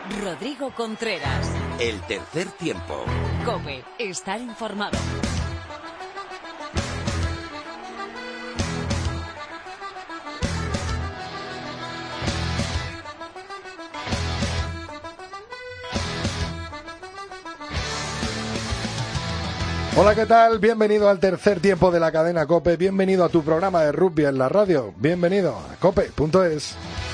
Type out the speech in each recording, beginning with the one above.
Rodrigo Contreras. El tercer tiempo. COPE. Estar informado. Hola, ¿qué tal? Bienvenido al tercer tiempo de la cadena COPE. Bienvenido a tu programa de rugby en la radio. Bienvenido a cope.es.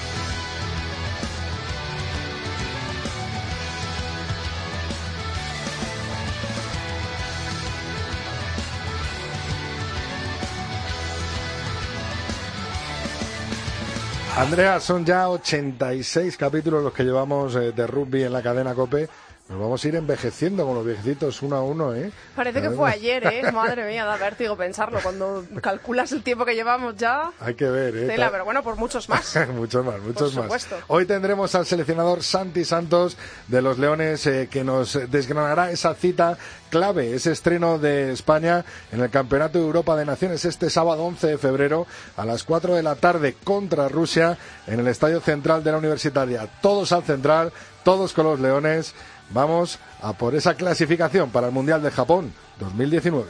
Andrea, son ya 86 capítulos los que llevamos de rugby en la cadena COPE. Nos vamos a ir envejeciendo con los viejecitos uno a uno, ¿eh? Parece que fue ayer, ¿eh? Madre mía, da vértigo pensarlo. Cuando calculas el tiempo que llevamos ya... Hay que ver, ¿eh? Tela, pero bueno, por muchos más. muchos más. Por supuesto. Hoy tendremos al seleccionador Santi Santos de los Leones que nos desgranará esa cita clave, ese estreno de España en el Campeonato de Europa de Naciones este sábado 11 de febrero a las 4 de la tarde contra Rusia en el Estadio Central de la Universitaria. Todos al Central, todos con los Leones. Vamos a por esa clasificación para el Mundial de Japón 2019.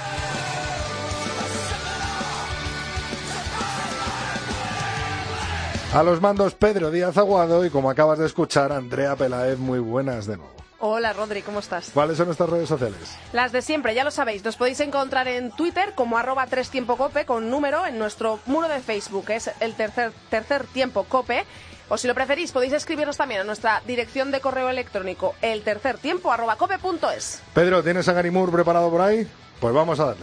A los mandos Pedro Díaz Aguado y, como acabas de escuchar, Andrea Peláez. Muy buenas de nuevo. Hola, Rodri, ¿cómo estás? ¿Cuáles son nuestras redes sociales? Las de siempre, ya lo sabéis. Nos podéis encontrar en Twitter como @3tiempocope con número, en nuestro muro de Facebook, que es el tercer tiempo COPE. O si lo preferís, podéis escribirnos también a nuestra dirección de correo electrónico, eltercertiempo@cope.es. Pedro, ¿tienes a Gary Moore preparado por ahí? Pues vamos a darle.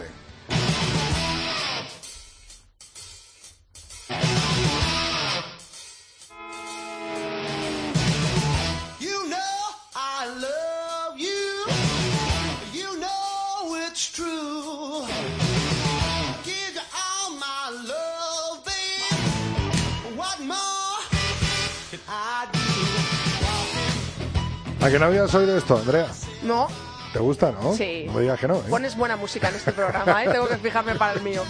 ¿A que no habías oído esto, Andrea? No. ¿Te gusta, no? Sí. No me digas que no, ¿eh? Pones buena música en este programa, ¿eh? Tengo que fijarme para el mío.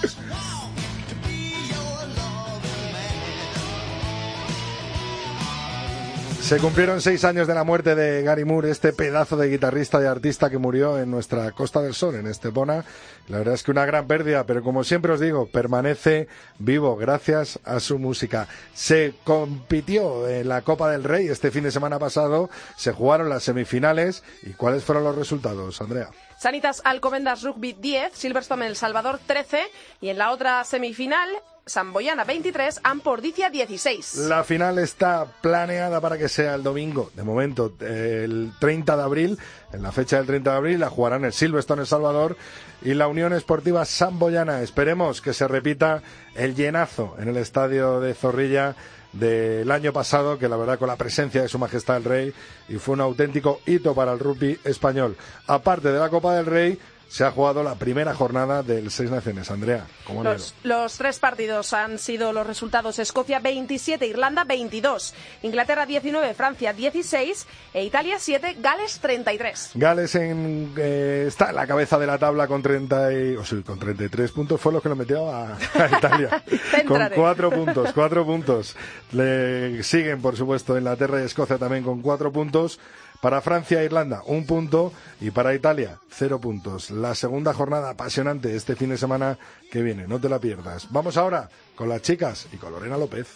Se cumplieron 6 años de la muerte de Gary Moore, este pedazo de guitarrista y artista que murió en nuestra Costa del Sol, en Estepona. La verdad es que una gran pérdida, pero como siempre os digo, permanece vivo gracias a su música. Se compitió en la Copa del Rey este fin de semana pasado, se jugaron las semifinales. ¿Y cuáles fueron los resultados, Andrea? Sanitas Alcobendas Rugby 10, Silverstone El Salvador 13 y en la otra semifinal... Samboyana 23, Ampordicia 16. La final está planeada para que sea el domingo. De momento, el 30 de abril, en la fecha del 30 de abril, la jugarán el Silverstone El Salvador y la Unión Esportiva Samboyana. Esperemos que se repita el llenazo en el estadio de Zorrilla del año pasado, que la verdad con la presencia de Su Majestad el Rey, y fue un auténtico hito para el rugby español. Aparte de la Copa del Rey, se ha jugado la primera jornada del Seis Naciones. Andrea, ¿cómo han ido? Los 3 partidos han sido los resultados: Escocia 27, Irlanda 22, Inglaterra 19, Francia 16 e Italia 7, Gales 33. Gales está en la cabeza de la tabla con 33 puntos, fue lo que lo metió a Italia. Con 4 puntos. Le siguen, por supuesto, Inglaterra y Escocia también con 4 puntos. Para Francia e Irlanda, 1 punto. Y para Italia, 0 puntos. La segunda jornada apasionante este fin de semana que viene. No te la pierdas. Vamos ahora con las chicas y con Lorena López.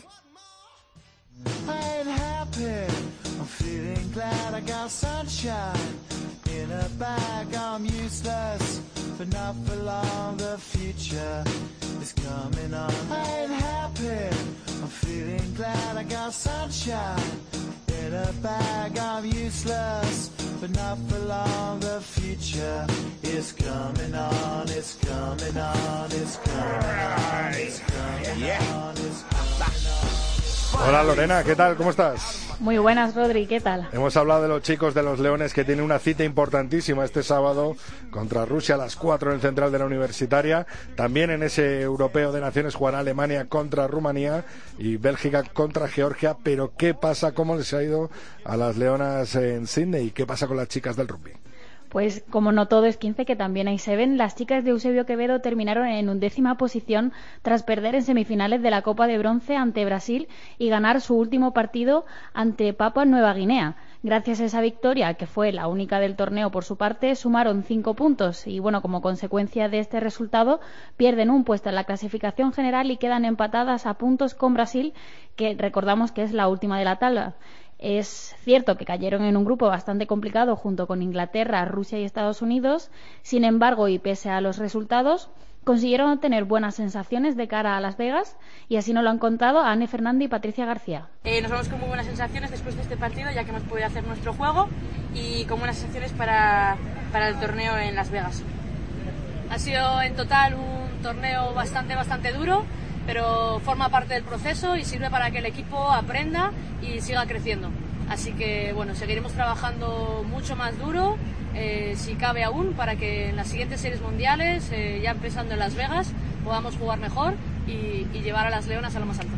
In a bag, I'm useless, but not for long. The future is coming on, it's coming on, it's coming on, it's coming on, it's coming on. Hola Lorena, ¿qué tal? ¿Cómo estás? Muy buenas, Rodri, ¿qué tal? Hemos hablado de los chicos de los Leones que tienen una cita importantísima este sábado contra Rusia a las 4 en el Central de la Universitaria. También en ese Europeo de Naciones jugará Alemania contra Rumanía y Bélgica contra Georgia. Pero ¿qué pasa? ¿Cómo les ha ido a las Leonas en Sydney? ¿Qué pasa con las chicas del rugby? Pues como no todo es 15, que también ahí se ven, las chicas de Eusebio Quevedo terminaron en 11ª posición tras perder en semifinales de la Copa de Bronce ante Brasil y ganar su último partido ante Papua Nueva Guinea. Gracias a esa victoria, que fue la única del torneo por su parte, sumaron 5 puntos y, bueno, como consecuencia de este resultado, pierden un puesto en la clasificación general y quedan empatadas a puntos con Brasil, que recordamos que es la última de la tabla. Es cierto que cayeron en un grupo bastante complicado junto con Inglaterra, Rusia y Estados Unidos. Sin embargo, y pese a los resultados, consiguieron obtener buenas sensaciones de cara a Las Vegas, y así nos lo han contado Anne Fernández y Patricia García. Nos vamos con muy buenas sensaciones después de este partido, ya que hemos podido hacer nuestro juego, y con buenas sensaciones para el torneo en Las Vegas. Ha sido en total un torneo bastante duro, pero forma parte del proceso y sirve para que el equipo aprenda y siga creciendo. Así que bueno, seguiremos trabajando mucho más duro, si cabe aún, para que en las siguientes series mundiales, ya empezando en Las Vegas, podamos jugar mejor y llevar a las Leonas a lo más alto.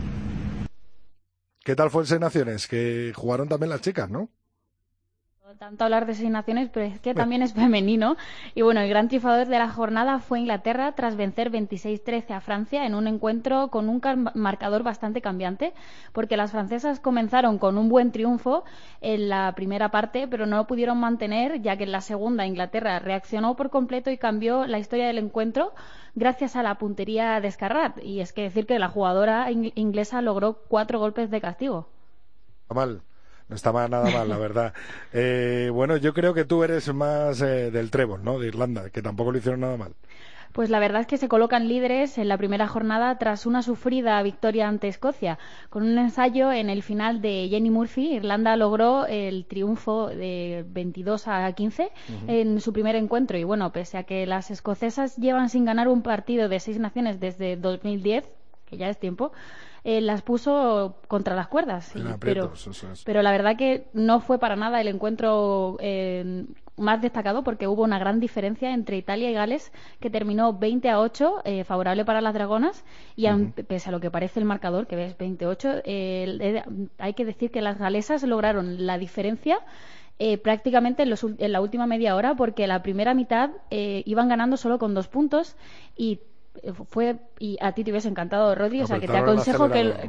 ¿Qué tal fue el Seis Naciones? Que jugaron también las chicas, ¿no? Tanto hablar de Seis Naciones, pero es que también es femenino. Y bueno, el gran triunfador de la jornada fue Inglaterra, tras vencer 26-13 a Francia en un encuentro con un marcador bastante cambiante, porque las francesas comenzaron con un buen triunfo en la primera parte, pero no lo pudieron mantener, ya que en la segunda Inglaterra reaccionó por completo y cambió la historia del encuentro gracias a la puntería de Scarrat. Y es que decir que la jugadora inglesa logró 4 golpes de castigo. Mal. No está nada mal, la verdad. Bueno, yo creo que tú eres más del trébol, ¿no? De Irlanda, que tampoco lo hicieron nada mal. Pues la verdad es que se colocan líderes en la primera jornada tras una sufrida victoria ante Escocia. Con un ensayo en el final de Jenny Murphy, Irlanda logró el triunfo de 22-15 en su primer encuentro. Y bueno, pese a que las escocesas llevan sin ganar un partido de Seis Naciones desde 2010, que ya es tiempo, las puso contra las cuerdas. Pero la verdad que no fue para nada el encuentro más destacado, porque hubo una gran diferencia entre Italia y Gales, que terminó 20-8, favorable para las dragonas, y pese a lo que parece el marcador, que ves 28, hay que decir que las galesas lograron la diferencia prácticamente en la última media hora, porque la primera mitad iban ganando solo con 2 puntos, y a ti te hubiese encantado, Rodri, o sea que te aconsejo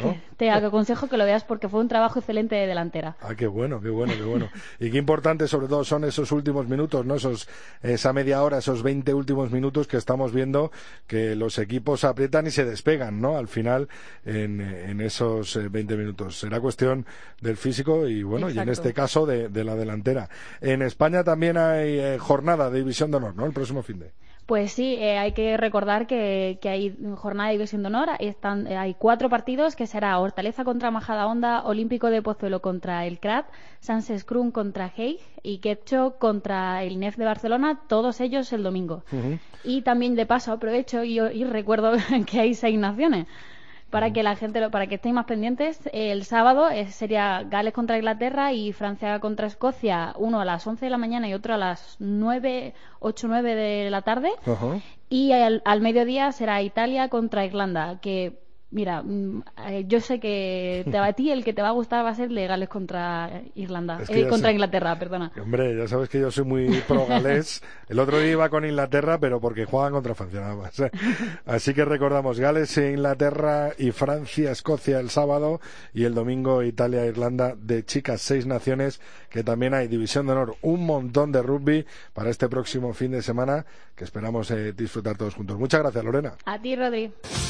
que lo veas, porque fue un trabajo excelente de delantera. Qué bueno. Y qué importante sobre todo son esos últimos minutos, ¿no? Esa media hora, esos 20 últimos minutos que estamos viendo que los equipos aprietan y se despegan, ¿no? Al final en esos 20 minutos. Será cuestión del físico y bueno, Exacto. Y en este caso de la delantera. En España también hay jornada de División de Honor, ¿no? El próximo finde. Pues sí, hay que recordar que hay jornada de División de Honor. Hay 4 partidos, que será Hortaleza contra Majadahonda, Olímpico de Pozuelo contra el CRAT, Sans Scrum contra Haig y Quetcho contra el INEF de Barcelona, todos ellos el domingo. Y también, de paso, aprovecho y recuerdo que hay 6 naciones. Para que para que estéis más pendientes, el sábado sería Gales contra Inglaterra y Francia contra Escocia, uno a las 11 de la mañana y otro a las 8-9 de la tarde. Y al mediodía será Italia contra Irlanda, que mira, yo sé que a ti el que te va a gustar va a ser el de Gales contra Irlanda, contra Inglaterra, perdona. Hombre, ya sabes que yo soy muy pro galés. El otro día iba con Inglaterra, pero porque juegan contra Francia nada más. Así que recordamos, Gales, Inglaterra y Francia, Escocia el sábado, y el domingo Italia, Irlanda, de chicas 6 naciones, que también hay División de Honor, un montón de rugby para este próximo fin de semana, que esperamos disfrutar todos juntos. Muchas gracias, Lorena. A ti, Rodri.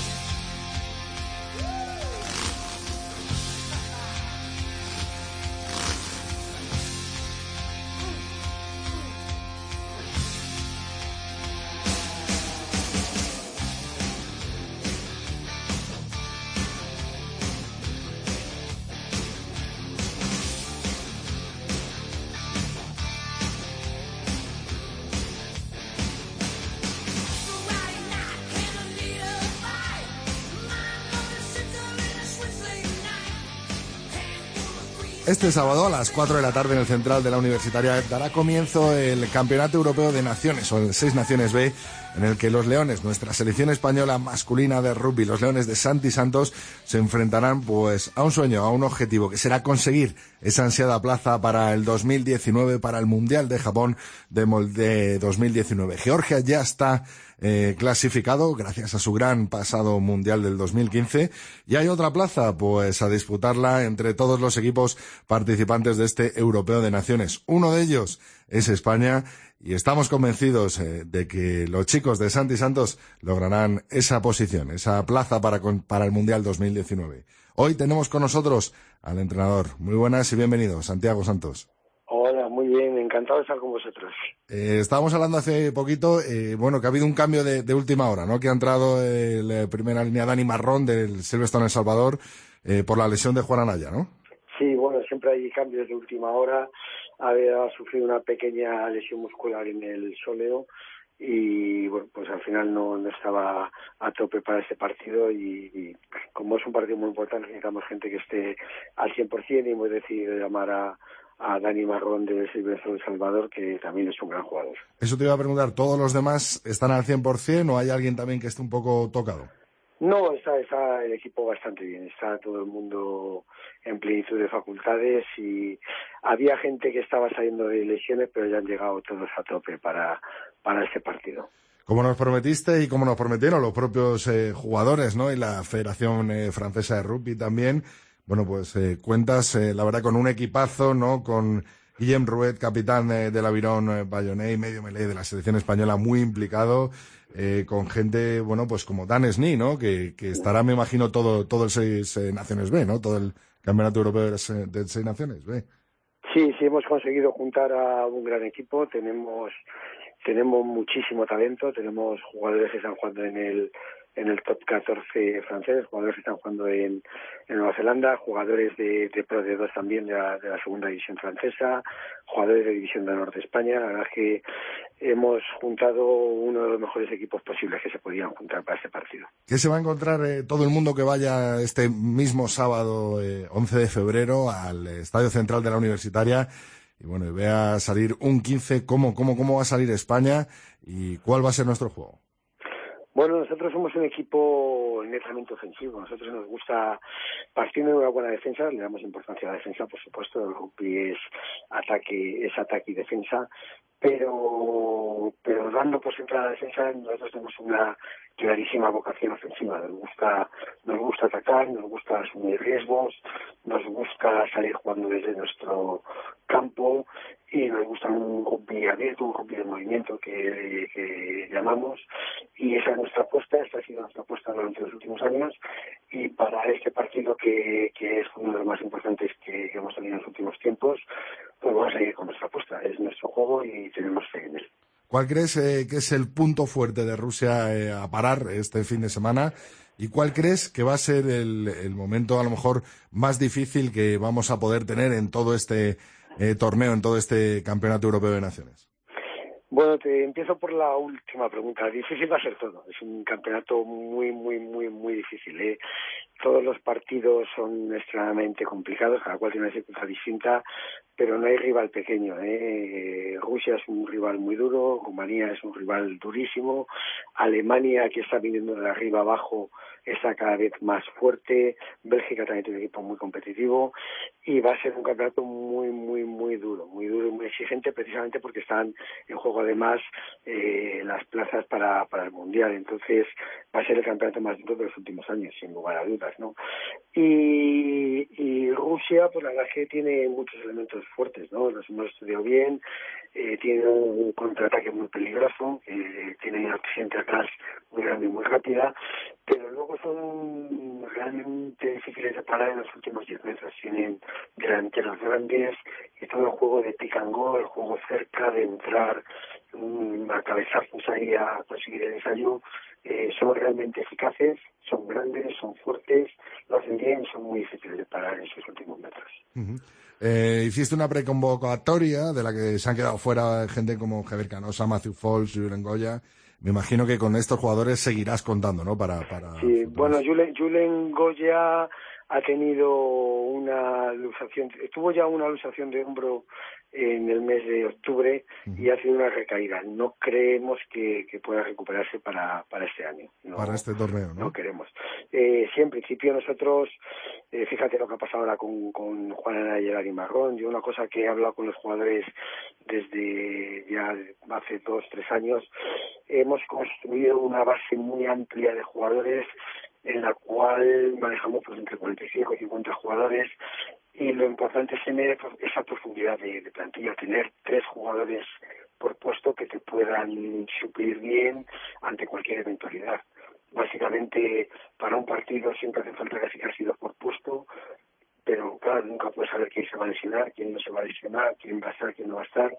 Este sábado a las 4 de la tarde en el Central de la Universitaria dará comienzo el Campeonato Europeo de Naciones, o el Seis Naciones B, en el que los Leones, nuestra selección española masculina de rugby, los Leones de Santi Santos, se enfrentarán pues a un sueño, a un objetivo, que será conseguir esa ansiada plaza para el 2019, para el Mundial de Japón de 2019. Georgia ya está clasificado gracias a su gran pasado mundial del 2015 y hay otra plaza pues a disputarla entre todos los equipos participantes de este Europeo de Naciones. Uno de ellos es España y estamos convencidos de que los chicos de Santi Santos lograrán esa posición, esa plaza para el Mundial 2019. Hoy tenemos con nosotros al entrenador. Muy buenas y bienvenidos, Santiago Santos. Hola, muy bien, encantado de estar con vosotros. Estábamos hablando hace poquito, que ha habido un cambio de última hora, ¿no? Que ha entrado la primera línea Dani Marrón del Silverstone El Salvador por la lesión de Juan Anaya, ¿no? Sí, bueno, siempre hay cambios de última hora. Había sufrido una pequeña lesión muscular en el sóleo y bueno, pues al final no estaba a tope para este partido y como es un partido muy importante necesitamos gente que esté al 100% y hemos decidido llamar a Dani Marrón de Silverstone El Salvador, que también es un gran jugador. Eso te iba a preguntar, ¿todos los demás están al 100% o hay alguien también que esté un poco tocado? No, está el equipo bastante bien, está todo el mundo en plenitud de facultades y había gente que estaba saliendo de lesiones, pero ya han llegado todos a tope para este partido. Como nos prometiste y como nos prometieron los propios jugadores, ¿no? Y la Federación Francesa de Rugby también. Bueno, pues cuentas, la verdad, con un equipazo, ¿no? Con Guillem Rouet, capitán del Aviron Bayonnet, medio melee de la selección española, muy implicado, con gente, bueno, pues como Dan Sni, ¿no? Que estará, me imagino, todo el 6 Naciones B, ¿no? Todo el Campeonato Europeo de 6 Naciones B. Sí, hemos conseguido juntar a un gran equipo, tenemos muchísimo talento, tenemos jugadores que están jugando en el top 14 francés, jugadores que están jugando en Nueva Zelanda, jugadores de Pro D2 también de la segunda división francesa, jugadores de división de honor de España. La verdad es que hemos juntado uno de los mejores equipos posibles que se podían juntar para este partido. ¿Qué se va a encontrar todo el mundo que vaya este mismo sábado 11 de febrero al Estadio Central de la Universitaria? Y bueno, y vea salir un 15, ¿cómo va a salir España y cuál va a ser nuestro juego? Bueno, nosotros somos un equipo netamente ofensivo. Nosotros nos gusta, partiendo de una buena defensa, le damos importancia a la defensa, por supuesto. El rugby es ataque y defensa, pero dando por siempre a la defensa, nosotros tenemos una clarísima vocación ofensiva. Nos gusta atacar, nos gusta asumir riesgos, nos gusta salir jugando desde nuestro campo y nos gusta un rugby abierto, un rugby de movimiento que llamamos, y esa es nuestra apuesta, esta ha sido nuestra apuesta durante los últimos años, y para este partido que es uno de los más importantes que hemos tenido en los últimos tiempos, pues vamos a ir con nuestra apuesta, es nuestro juego y tenemos fe en él. ¿Cuál crees que es el punto fuerte de Rusia a parar este fin de semana? ¿Y cuál crees que va a ser el momento a lo mejor más difícil que vamos a poder tener en todo este torneo, en todo este Campeonato Europeo de Naciones? Bueno, te empiezo por la última pregunta. Difícil va a ser todo. Es un campeonato muy, muy, muy, muy difícil. Todos los partidos son extremadamente complicados, cada cual tiene una dificultad distinta, pero no hay rival pequeño. Rusia es un rival muy duro, Rumanía es un rival durísimo, Alemania, que está viniendo de arriba abajo, está cada vez más fuerte, Bélgica también tiene un equipo muy competitivo y va a ser un campeonato muy, muy, muy duro y muy exigente, precisamente porque están en juego además las plazas para el Mundial. Entonces va a ser el campeonato más duro de los últimos años, sin lugar a dudas, ¿no? Y Rusia, pues la verdad es que tiene muchos elementos fuertes, ¿no? Los hemos estudiado bien, tiene un contraataque muy peligroso, tiene una gente atrás muy grande y muy rápida, pero luego son realmente difíciles de parar en los últimos 10 metros. Tienen delanteros grandes y todo el juego de pick and go, el juego cerca de entrar a cabezazos ahí a conseguir el ensayo, son realmente eficaces, son grandes, son fuertes, lo hacen bien y son muy difíciles de parar en sus últimos metros. Uh-huh. Hiciste una preconvocatoria de la que se han quedado fuera gente como Javier Canosa, Matthew Falls, Julen Goya. Me imagino que con estos jugadores seguirás contando, ¿no? Sí, bueno, Julen Goya ha tenido tuvo ya una luxación de hombro en el mes de octubre y ha sido una recaída. No creemos que pueda recuperarse para este año. No, para este torneo, ¿no? No queremos. Sí, en principio nosotros, fíjate lo que ha pasado ahora con Juan Ana y Gerard Marrón. Yo una cosa que he hablado con los jugadores desde ya hace 2-3 años, hemos construido una base muy amplia de jugadores en la cual manejamos pues entre 45 y 50 jugadores, y lo importante es tener esa profundidad de plantilla, tener 3 jugadores por puesto que te puedan suplir bien ante cualquier eventualidad. Básicamente, para un partido siempre hace falta casi 2 por puesto, pero claro, nunca puedes saber quién se va a lesionar, quién no se va a lesionar, quién va a estar, quién no va a estar.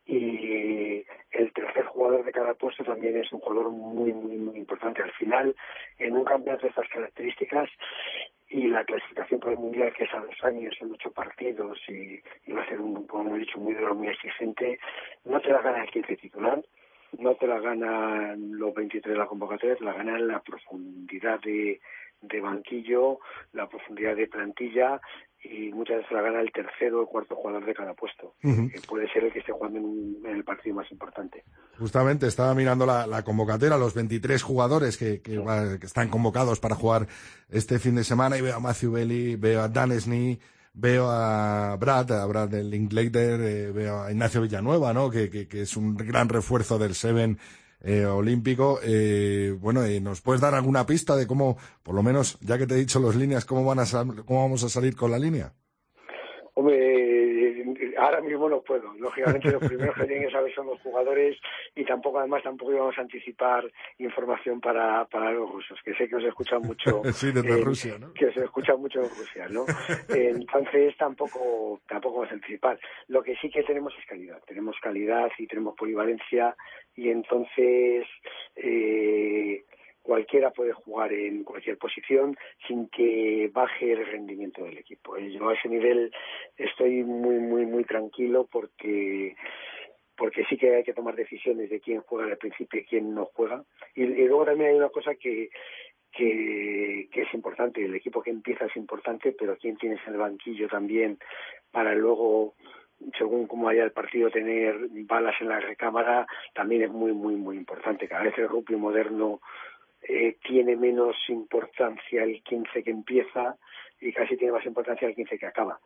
Y el tercer jugador de cada puesto también es un jugador muy, muy, muy importante. Al final, en un campeonato de estas características y la clasificación por el Mundial, que es a 2 años, en 8 partidos, y va a ser, como he dicho, muy duro, muy exigente, no te la gana el 15 titular, no te la ganan los 23 de la convocatoria, te la ganan la profundidad de banquillo, la profundidad de plantilla, y muchas veces la gana el tercero o cuarto jugador de cada puesto. Que puede ser el que esté jugando en el partido más importante. Justamente estaba mirando la convocatoria, los 23 jugadores que están convocados para jugar este fin de semana, y veo a Matthew Bailey, veo a Dan Sneed, veo a Brad del Linklater, veo a Ignacio Villanueva, ¿no? Que es un gran refuerzo del Seven olímpico. ¿Nos puedes dar alguna pista de cómo, por lo menos, ya que te he dicho las líneas, cómo vamos a salir con la línea? Hombre, ahora mismo no puedo. Lógicamente los primeros que tienen que saber son los jugadores, y tampoco íbamos a anticipar información para los rusos, que sé que os escuchan mucho. Sí, desde Rusia, ¿no? Que os escuchan mucho en Rusia, ¿no? Entonces tampoco vamos a anticipar. Lo que sí que tenemos es calidad. Tenemos calidad y tenemos polivalencia, y entonces cualquiera puede jugar en cualquier posición sin que baje el rendimiento del equipo. Yo a ese nivel estoy muy, muy, muy tranquilo, porque sí que hay que tomar decisiones de quién juega al principio y quién no juega. Y luego también hay una cosa que es importante. El equipo que empieza es importante, pero quién tienes en el banquillo también, para luego, según cómo vaya el partido, tener balas en la recámara, también es muy, muy, muy importante. Cada vez el rugby moderno tiene menos importancia el 15 que empieza, y casi tiene más importancia el 15 que acaba.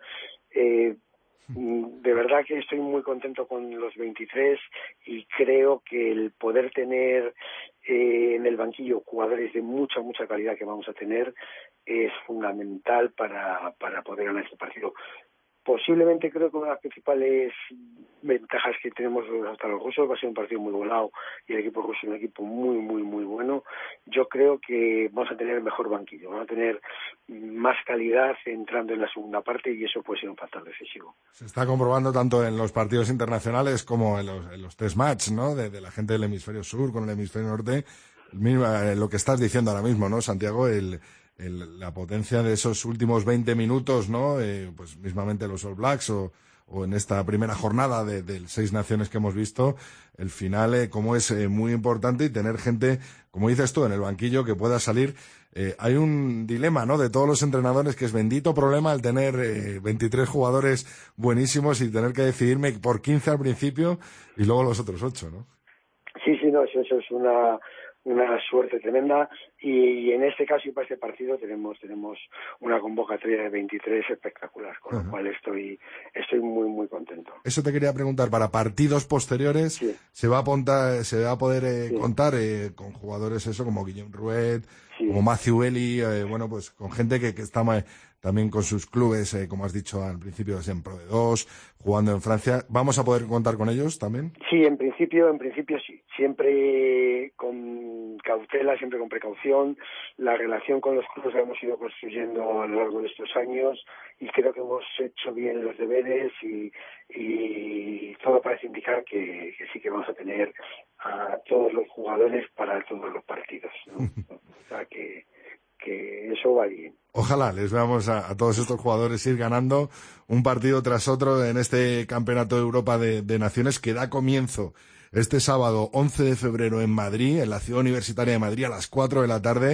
De verdad que estoy muy contento con los 23, y creo que el poder tener en el banquillo jugadores de mucha, mucha calidad que vamos a tener es fundamental para poder ganar este partido. Posiblemente creo que una de las principales ventajas que tenemos hasta los rusos va a ser un partido muy volado, y el equipo ruso es un equipo muy, muy, muy bueno. Yo creo que vamos a tener el mejor banquillo, vamos a tener más calidad entrando en la segunda parte, y eso puede ser un factor decisivo. Se está comprobando tanto en los partidos internacionales como en los test match, ¿no? De la gente del hemisferio sur con el hemisferio norte. Lo que estás diciendo ahora mismo, ¿no, Santiago? La potencia de esos últimos 20 minutos, ¿no? Pues mismamente los All Blacks o en esta primera jornada de 6 naciones que hemos visto, el final como es muy importante, y tener gente, como dices tú, en el banquillo que pueda salir. Hay un dilema, ¿no?, de todos los entrenadores, que es bendito problema el tener 23 jugadores buenísimos y tener que decidirme por 15 al principio y luego los otros 8, ¿no? Sí, no, eso es una suerte tremenda, y en este caso y para este partido tenemos una convocatoria de 23 espectacular, con lo cual estoy muy, muy contento. Eso te quería preguntar, para partidos posteriores, sí, se va a poder contar con jugadores como Guillem Ruet, como Matthew Bailey, pues con gente que está también con sus clubes, como has dicho al principio, en Pro de 2, jugando en Francia. ¿Vamos a poder contar con ellos también? Sí, en principio sí. Siempre con cautela, siempre con precaución. La relación con los clubes la hemos ido construyendo a lo largo de estos años, y creo que hemos hecho bien los deberes, y todo parece indicar que sí que vamos a tener a todos los jugadores para todos los partidos, ¿no? O sea que eso va bien. Ojalá les veamos a todos estos jugadores ir ganando un partido tras otro en este Campeonato de Europa de Naciones, que da comienzo este sábado 11 de febrero en Madrid, en la Ciudad Universitaria de Madrid, a las 4 de la tarde.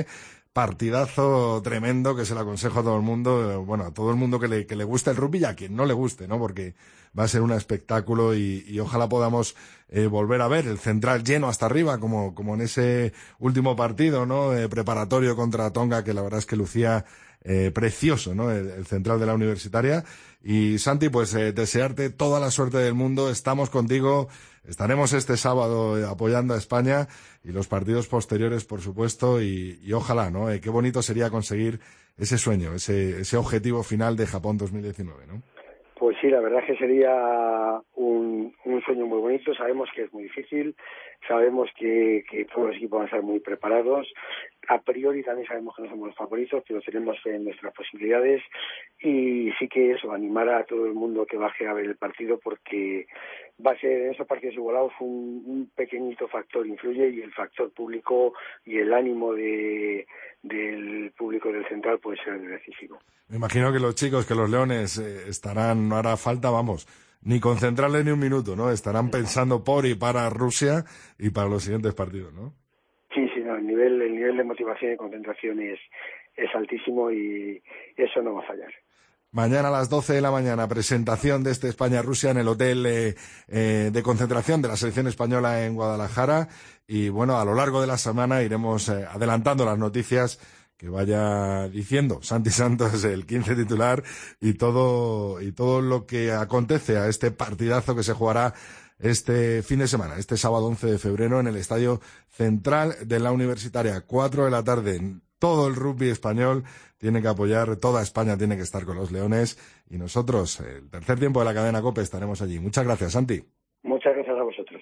partidazo tremendo que se lo aconsejo a todo el mundo, bueno, a todo el mundo que le guste el rugby y a quien no le guste, ¿no? Porque va a ser un espectáculo y ojalá podamos volver a ver el central lleno hasta arriba, como en ese último partido, ¿no? Preparatorio contra Tonga, que la verdad es que lucía precioso, ¿no? El central de la Universitaria. Y Santi, pues desearte toda la suerte del mundo. Estamos contigo. Estaremos este sábado apoyando a España y los partidos posteriores, por supuesto, y ojalá, ¿no? Qué bonito sería conseguir ese sueño, ese objetivo final de Japón 2019, ¿no? Pues sí, la verdad es que sería un sueño muy bonito. Sabemos que es muy difícil, sabemos que todos los equipos van a estar muy preparados. A priori también sabemos que no somos los favoritos, pero tenemos fe en nuestras posibilidades. Y sí que eso, animar a todo el mundo que baje a ver el partido, porque va a ser en esos partidos igualados un pequeñito factor influye, y el factor público y el ánimo del público del central puede ser decisivo. Me imagino que los chicos, que los leones estarán, no hará falta, vamos, ni concentrarle ni un minuto, ¿no? Estarán pensando por y para Rusia y para los siguientes partidos, ¿no? Sí, no, el nivel de motivación y concentración es altísimo, y eso no va a fallar. Mañana a las 12 de la mañana, presentación de este España-Rusia en el hotel de concentración de la selección española en Guadalajara. Y bueno, a lo largo de la semana iremos adelantando las noticias que vaya diciendo Santi Santos, el 15 titular, y todo lo que acontece a este partidazo que se jugará este fin de semana, este sábado 11 de febrero en el Estadio Central de la Universitaria, 4 de la tarde. Todo el rugby español tiene que apoyar, toda España tiene que estar con los leones, y nosotros, el tercer tiempo de la cadena COPE, estaremos allí. Muchas gracias, Santi. Muchas gracias a vosotros.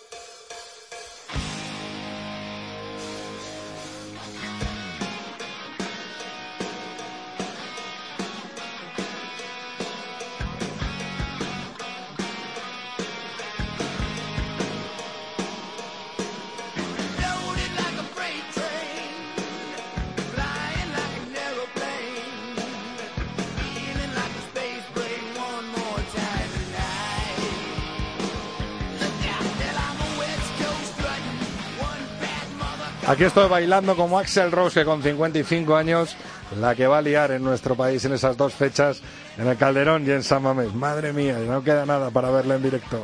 Aquí estoy bailando como Axl Rose, que con 55 años, la que va a liar en nuestro país en esas dos fechas, en el Calderón y en San Mamés. Madre mía, no queda nada para verla en directo.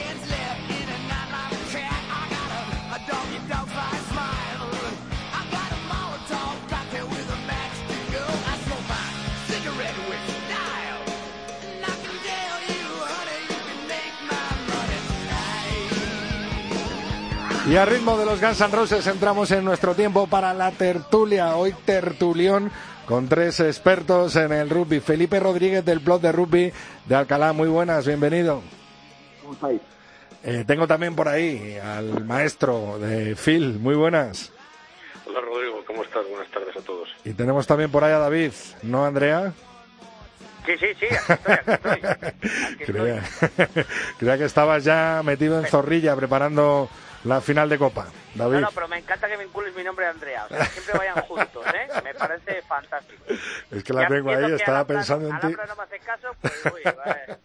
Y a ritmo de los Guns N' Roses entramos en nuestro tiempo para la tertulia. Hoy tertulión con tres expertos en el rugby. Felipe Rodríguez, del blog de rugby de Alcalá. Muy buenas, bienvenido. ¿Cómo estáis? Tengo también por ahí al maestro de Phil. Muy buenas. Hola Rodrigo, ¿cómo estás? Buenas tardes a todos. Y tenemos también por ahí a David, ¿no, Andrea? Sí, aquí estoy. Creía que estabas ya metido en zorrilla preparando la final de Copa, David. No, pero me encanta que vincules mi nombre a Andrea. O sea, siempre vayan juntos, ¿eh? Me parece fantástico. Es que la tengo ahí, estaba pensando en ti. No me hace caso, pues uy, vale.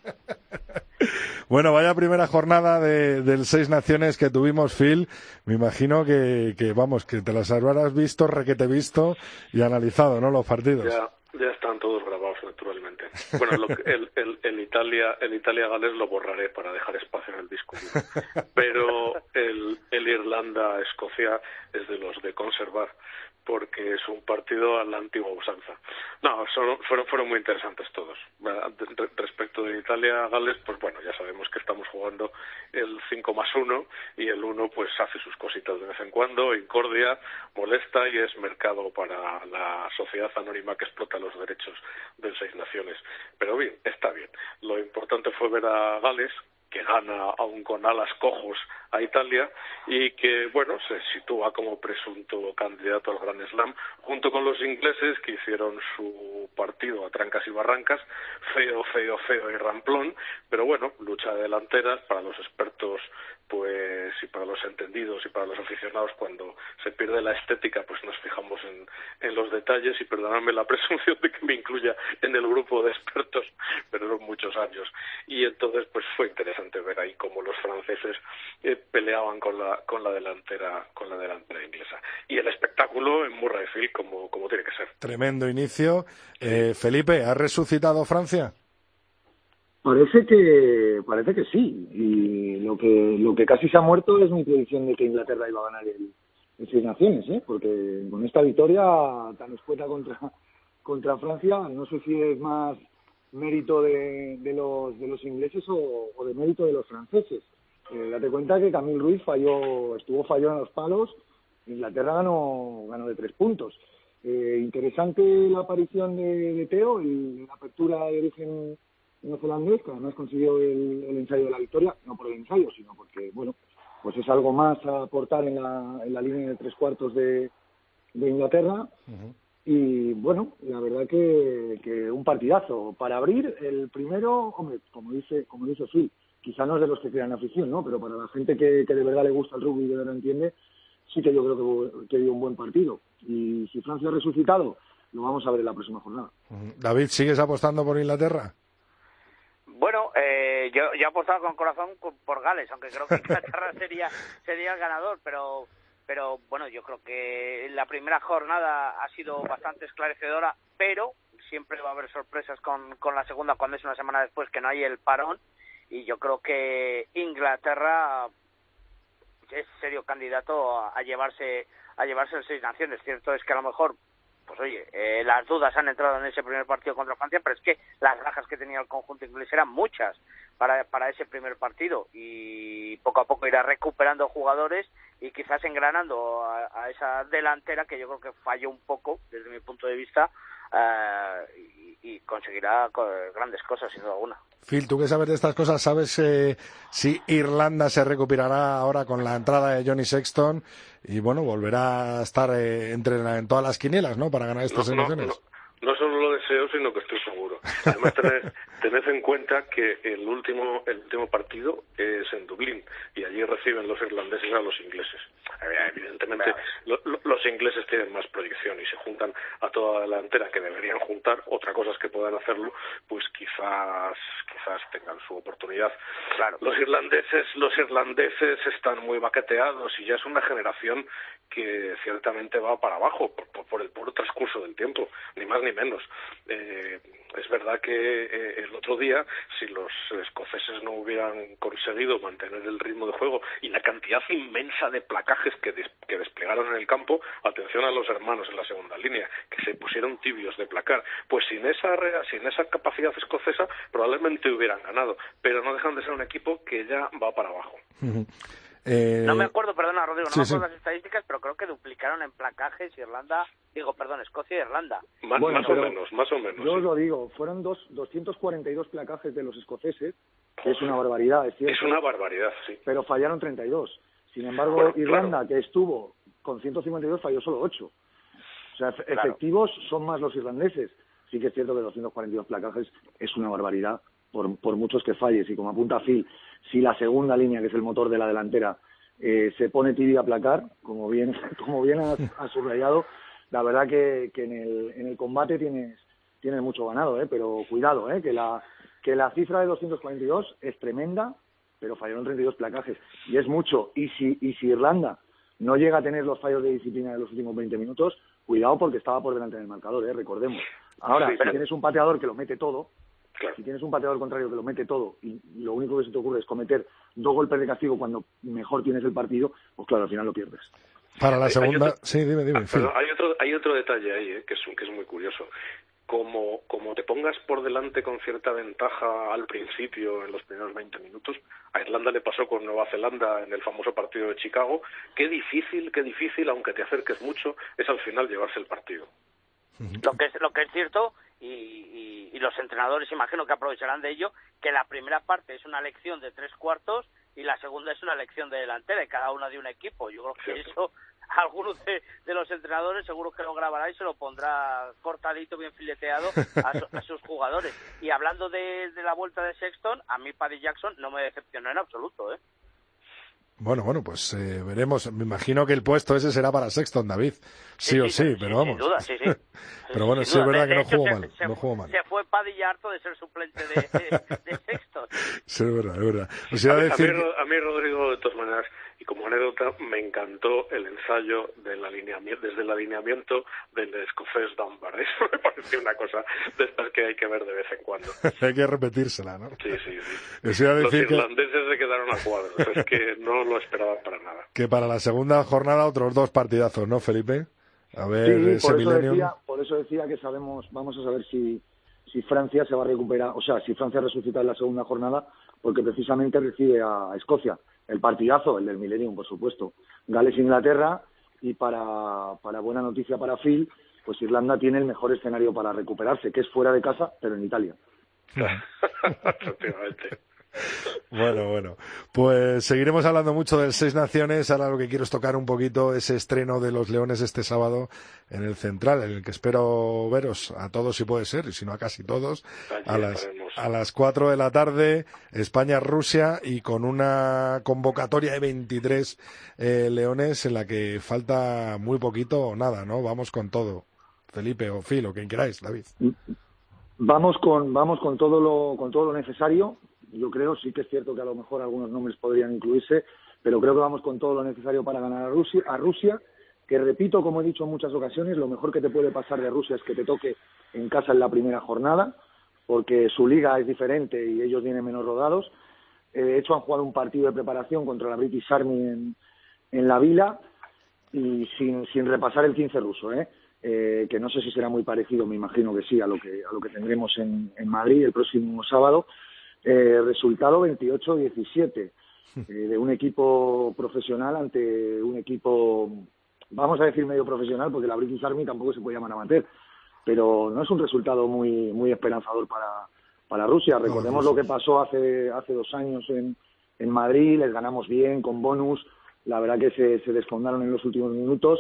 Bueno, vaya primera jornada del Seis Naciones que tuvimos, Phil. Me imagino que vamos, que te las habrás visto, requete visto y analizado, ¿no? Los partidos. Ya están todos grabados, naturalmente. Bueno, el Italia-Gales lo borraré para dejar espacio en el disco duro. Pero el Irlanda-Escocia es de los de conservar, porque es un partido a la antigua usanza. No, fueron muy interesantes todos. Respecto de Italia-Gales, pues bueno, ya sabemos que estamos jugando el 5+1 y el 1 pues hace sus cositas de vez en cuando, incordia, molesta y es mercado para la sociedad anónima que explota los derechos del Seis Naciones. Pero bien, está bien. Lo importante fue ver a Gales, que gana aún con alas cojos a Italia y que, bueno, se sitúa como presunto candidato al Grand Slam, junto con los ingleses que hicieron su partido a trancas y barrancas, feo y ramplón, pero bueno, lucha de delanteras para los expertos pues, y para los entendidos y para los aficionados, cuando se pierde la estética, pues nos fijamos en los detalles, y perdonadme la presunción de que me incluya en el grupo de expertos, pero son muchos años. Y entonces pues fue interesante ver ahí cómo los franceses peleaban con la delantera inglesa. Y el espectáculo en Murrayfield como tiene que ser. Tremendo inicio. Felipe, ¿ha resucitado Francia? Parece que sí, y lo que casi se ha muerto es mi predicción de que Inglaterra iba a ganar el Seis Naciones, porque con esta victoria tan escueta contra Francia, no sé si es más mérito de los ingleses o de mérito de los franceses. Date cuenta que Camille Ruiz estuvo fallón a los palos. Inglaterra ganó de 3 puntos. Interesante la aparición de Theo en la apertura de origen neozelandés, que además consiguió el ensayo de la victoria, no por el ensayo, sino porque, bueno, pues es algo más a aportar en la línea de 3/4 de Inglaterra. Uh-huh. Y bueno, la verdad que un partidazo. Para abrir el primero, hombre, como dice Phil, quizá no es de los que crean afición, ¿no? Pero para la gente que de verdad le gusta el rugby y de verdad entiende, sí que yo creo que dio un buen partido. Y si Francia ha resucitado, lo vamos a ver en la próxima jornada. Uh-huh. David, ¿sigues apostando por Inglaterra? Bueno, yo he apostado con corazón por Gales, aunque creo que Inglaterra sería el ganador, pero bueno, yo creo que la primera jornada ha sido bastante esclarecedora, pero siempre va a haber sorpresas con la segunda cuando es una semana después que no hay el parón, y yo creo que Inglaterra es serio candidato a llevarse el Seis Naciones. Cierto es que a lo mejor, pues oye, las dudas han entrado en ese primer partido contra Francia, pero es que las bajas que tenía el conjunto inglés eran muchas para ese primer partido, y poco a poco irá recuperando jugadores y quizás engranando a esa delantera que yo creo que falló un poco desde mi punto de vista, y conseguirá grandes cosas sin duda alguna. Phil, tú que sabes de estas cosas, ¿sabes si Irlanda se recuperará ahora con la entrada de Johnny Sexton y bueno, volverá a estar en todas las quinielas, ¿no?, para ganar estas elecciones? No solo lo deseo, sino que estoy seguro. Además, tened en cuenta que el último partido es en Dublín, y allí reciben los irlandeses a los ingleses. Evidentemente, los ingleses tienen más proyección y se juntan a toda la delantera que deberían juntar. Otra cosa es que puedan hacerlo, pues quizás tengan su oportunidad. Claro. Los irlandeses están muy baqueteados y ya es una generación que ciertamente va para abajo por el puro transcurso del tiempo, ni más ni menos. Es verdad que el otro día, si los escoceses no hubieran conseguido mantener el ritmo de juego y la cantidad inmensa de placajes que desplegaron en el campo, atención a los hermanos en la segunda línea, que se pusieron tibios de placar, pues sin esa capacidad escocesa probablemente hubieran ganado, pero no dejan de ser un equipo que ya va para abajo. No me acuerdo, perdona Rodrigo, no me acuerdo las estadísticas, pero creo que duplicaron en placajes Escocia y Irlanda. Más o menos. Yo os lo digo, fueron 242 placajes de los escoceses, que es una barbaridad, es cierto. Es una barbaridad, sí. Pero fallaron 32. Sin embargo, Irlanda, que estuvo con 152, falló solo 8. O sea, efectivos son más los irlandeses. Sí que es cierto que 242 placajes es una barbaridad, por muchos que falles. Y como apunta Phil, si la segunda línea, que es el motor de la delantera, se pone tibia a placar, como bien ha subrayado, la verdad que en el combate tienes mucho ganado, pero cuidado, que la cifra de 242 es tremenda, pero fallaron 32 placajes, y es mucho. Y si Irlanda no llega a tener los fallos de disciplina de los últimos 20 minutos, cuidado, porque estaba por delante del marcador, recordemos. Ahora, si tienes un pateador que lo mete todo, claro. Si tienes un pateador contrario que lo mete todo y lo único que se te ocurre es cometer 2 golpes de castigo cuando mejor tienes el partido, pues claro, al final lo pierdes. Para la segunda... Sí, dime. Pero hay otro detalle ahí, que es muy curioso. Como te pongas por delante con cierta ventaja al principio, en los primeros 20 minutos, a Irlanda le pasó con Nueva Zelanda en el famoso partido de Chicago. Qué difícil, aunque te acerques mucho, es al final llevarse el partido. Lo que es cierto, y los entrenadores imagino que aprovecharán de ello, que la primera parte es una lección de 3/4 y la segunda es una lección de delantera, y cada una de un equipo. Yo creo que eso algunos de los entrenadores seguro que lo grabará y se lo pondrá cortadito, bien fileteado a sus jugadores. Y hablando de la vuelta de Sexton, a mí Paddy Jackson no me decepcionó en absoluto, Bueno, pues veremos. Me imagino que el puesto ese será para Sexton, David. Sí o sí, pero vamos. Sin duda, sí. Pero bueno, sí es verdad que no jugó mal. Se fue Padilla harto de ser suplente de Sexton. Sí, es verdad. A mí, Rodrigo, de todas maneras, y como anécdota, me encantó el ensayo desde el alineamiento del escocés Dunbar. Eso me pareció una cosa de estas que hay que ver de vez en cuando. Hay que repetírsela, ¿no? Sí. Los irlandeses se quedaron a cuadros. Es que no lo esperaban para nada. Que para la segunda jornada otros 2 partidazos, ¿no, Felipe? A ver, sí, por eso decía que vamos a saber si Francia se va a recuperar, o sea, si Francia resucita en la segunda jornada, porque precisamente recibe a Escocia. El partidazo, el del Millennium, por supuesto. Gales-Inglaterra, y para buena noticia para Phil, pues Irlanda tiene el mejor escenario para recuperarse, que es fuera de casa, pero en Italia. Efectivamente. Bueno, pues seguiremos hablando mucho del Seis Naciones. Ahora lo que quiero es tocar un poquito ese estreno de los Leones este sábado en el Central, en el que espero veros a todos si puede ser, y si no a casi todos, a las 4 de la tarde, España-Rusia, y con una convocatoria de 23 Leones en la que falta muy poquito o nada, ¿no? Vamos con todo. Felipe o Phil, o quien queráis, David. Vamos con todo lo necesario. Yo creo, sí que es cierto que a lo mejor algunos nombres podrían incluirse, pero creo que vamos con todo lo necesario para ganar a Rusia, que repito, como he dicho en muchas ocasiones, lo mejor que te puede pasar de Rusia es que te toque en casa en la primera jornada, porque su liga es diferente y ellos vienen menos rodados. De hecho, han jugado un partido de preparación contra la British Army en la Vila, y sin repasar el 15 ruso, que no sé si será muy parecido, me imagino que sí, a lo que tendremos en Madrid el próximo sábado. Resultado 28-17 de un equipo profesional ante un equipo, vamos a decir medio profesional, porque la British Army tampoco se puede llamar amateur, pero no es un resultado muy esperanzador para Rusia. Recordemos lo que pasó hace 2 años en Madrid, les ganamos bien, con bonus, la verdad que se desfondaron en los últimos minutos,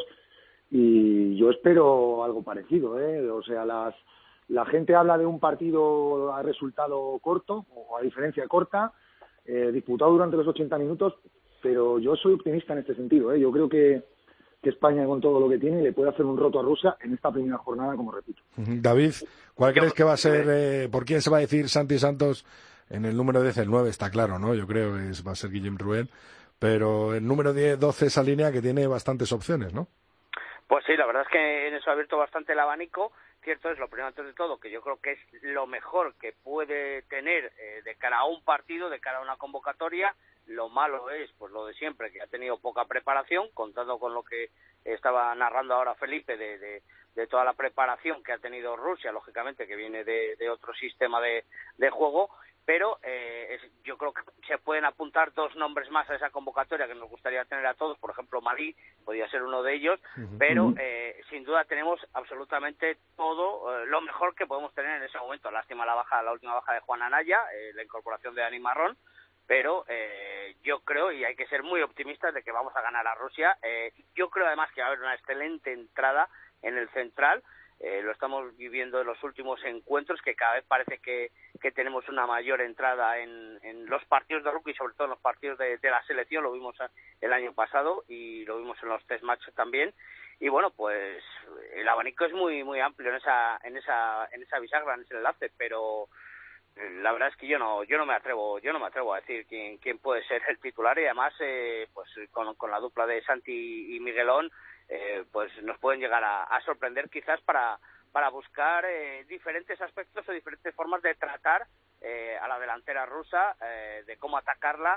y yo espero algo parecido, o sea, la gente habla de un partido a resultado corto, o a diferencia corta, disputado durante los 80 minutos, pero yo soy optimista en este sentido. Yo creo que España, con todo lo que tiene, le puede hacer un roto a Rusia en esta primera jornada, como repito. David, ¿cuál crees que va a ser, por quién se va a decir Santi Santos en el número 10? El 9 está claro, ¿no? Yo creo que va a ser Guillem Ruel, pero el número 12, esa línea que tiene bastantes opciones, ¿no? Pues sí, la verdad es que en eso ha abierto bastante el abanico. Cierto es, lo primero antes de todo, que yo creo que es lo mejor que puede tener de cara a un partido, de cara a una convocatoria. Lo malo es, pues lo de siempre, que ha tenido poca preparación, contando con lo que estaba narrando ahora Felipe de toda la preparación que ha tenido Rusia, lógicamente, que viene de otro sistema de juego. Pero yo creo que se pueden apuntar 2 nombres más a esa convocatoria que nos gustaría tener a todos. Por ejemplo, Malí podría ser uno de ellos, pero sin duda tenemos absolutamente todo lo mejor que podemos tener en ese momento. Lástima la última baja de Juan Anaya, la incorporación de Dani Marrón, pero yo creo, y hay que ser muy optimistas, de que vamos a ganar a Rusia. Yo creo además que va a haber una excelente entrada en el Central. Lo estamos viviendo en los últimos encuentros, que cada vez parece que tenemos una mayor entrada en los partidos de rugby, sobre todo en los partidos de la selección. Lo vimos el año pasado y lo vimos en los test matches también. Y bueno, pues el abanico es muy amplio en esa bisagra, en ese enlace, pero la verdad es que yo no me atrevo a decir quién puede ser el titular, y además pues con la dupla de Santi y Miguelón, pues nos pueden llegar a sorprender, quizás para buscar diferentes aspectos o diferentes formas de tratar a la delantera rusa, de cómo atacarla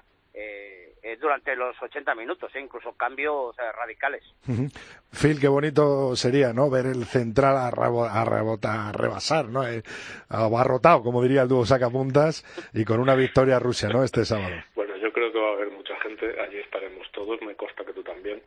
durante los 80 minutos, incluso cambios radicales. Phil, qué bonito sería, ¿no? Ver el Central a rebasar, ¿no? Abarrotado, como diría el dúo sacapuntas, y con una victoria Rusia, ¿no? Este sábado. Bueno, yo creo que va a haber mucha gente, allí estaremos todos, me consta que tú también,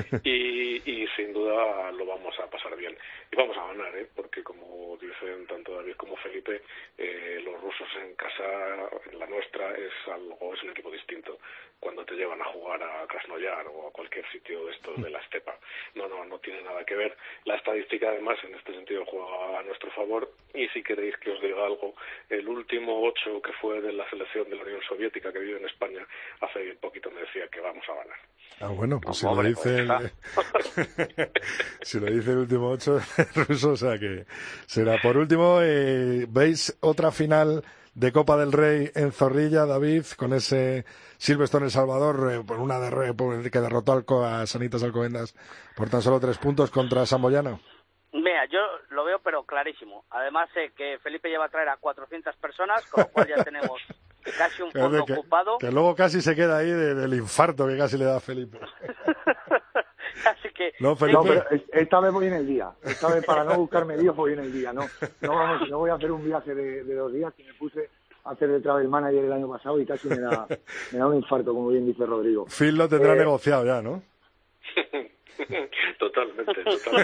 y sin duda lo vamos a pasar bien. Y vamos a ganar, porque como dicen tanto David como Felipe, los rusos en casa, en la nuestra, es un equipo distinto cuando te llevan a jugar a Krasnoyar o a cualquier sitio de estos de la estepa. No tiene nada que ver. La estadística, además, en este sentido juega a nuestro favor, favor, y si queréis que os diga algo, el último 8 que fue de la selección de la Unión Soviética que vive en España, hace bien poquito me decía que vamos a ganar. Ah, bueno, pues si Hombre, lo dice si lo dice el último 8 ruso, o sea que será. Por último, ¿veis otra final de Copa del Rey en Zorrilla, David, con ese Silverstone El Salvador, por que derrotó a Sanitas Alcobendas por tan solo 3 puntos contra Samboyana? Mira, yo lo veo pero clarísimo. Además sé que Felipe lleva a traer a 400 personas, con lo cual ya tenemos casi un fondo ocupado. Que luego casi se queda ahí del infarto que casi le da a Felipe. Así que... No, Felipe... No, pero esta vez voy en el día. Esta vez, para no buscarme líos, voy en el día. No voy a hacer un viaje de 2 días, que me puse a hacer el travel manager el año pasado y casi me da un infarto, como bien dice Rodrigo. Phil lo tendrá negociado ya, ¿no? Totalmente.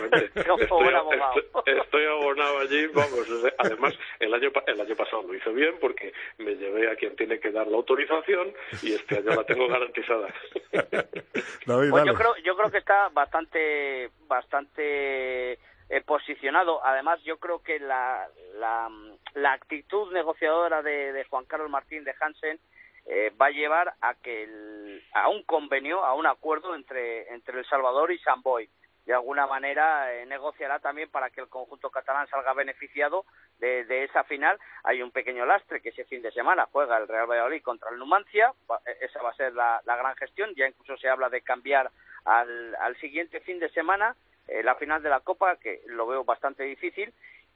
Estoy abonado allí, vamos. Además, el año pasado lo hice bien porque me llevé a quien tiene que dar la autorización y este año la tengo garantizada. David, pues yo creo que está bastante posicionado. Además, yo creo que la actitud negociadora de Juan Carlos Martín de Hansen va a llevar a un convenio, a un acuerdo entre El Salvador y Sant Boi. De alguna manera negociará también para que el conjunto catalán salga beneficiado de esa final. Hay un pequeño lastre que ese fin de semana juega el Real Valladolid contra el Numancia. Esa va a ser la gran gestión. Ya incluso se habla de cambiar al siguiente fin de semana la final de la Copa, que lo veo bastante difícil.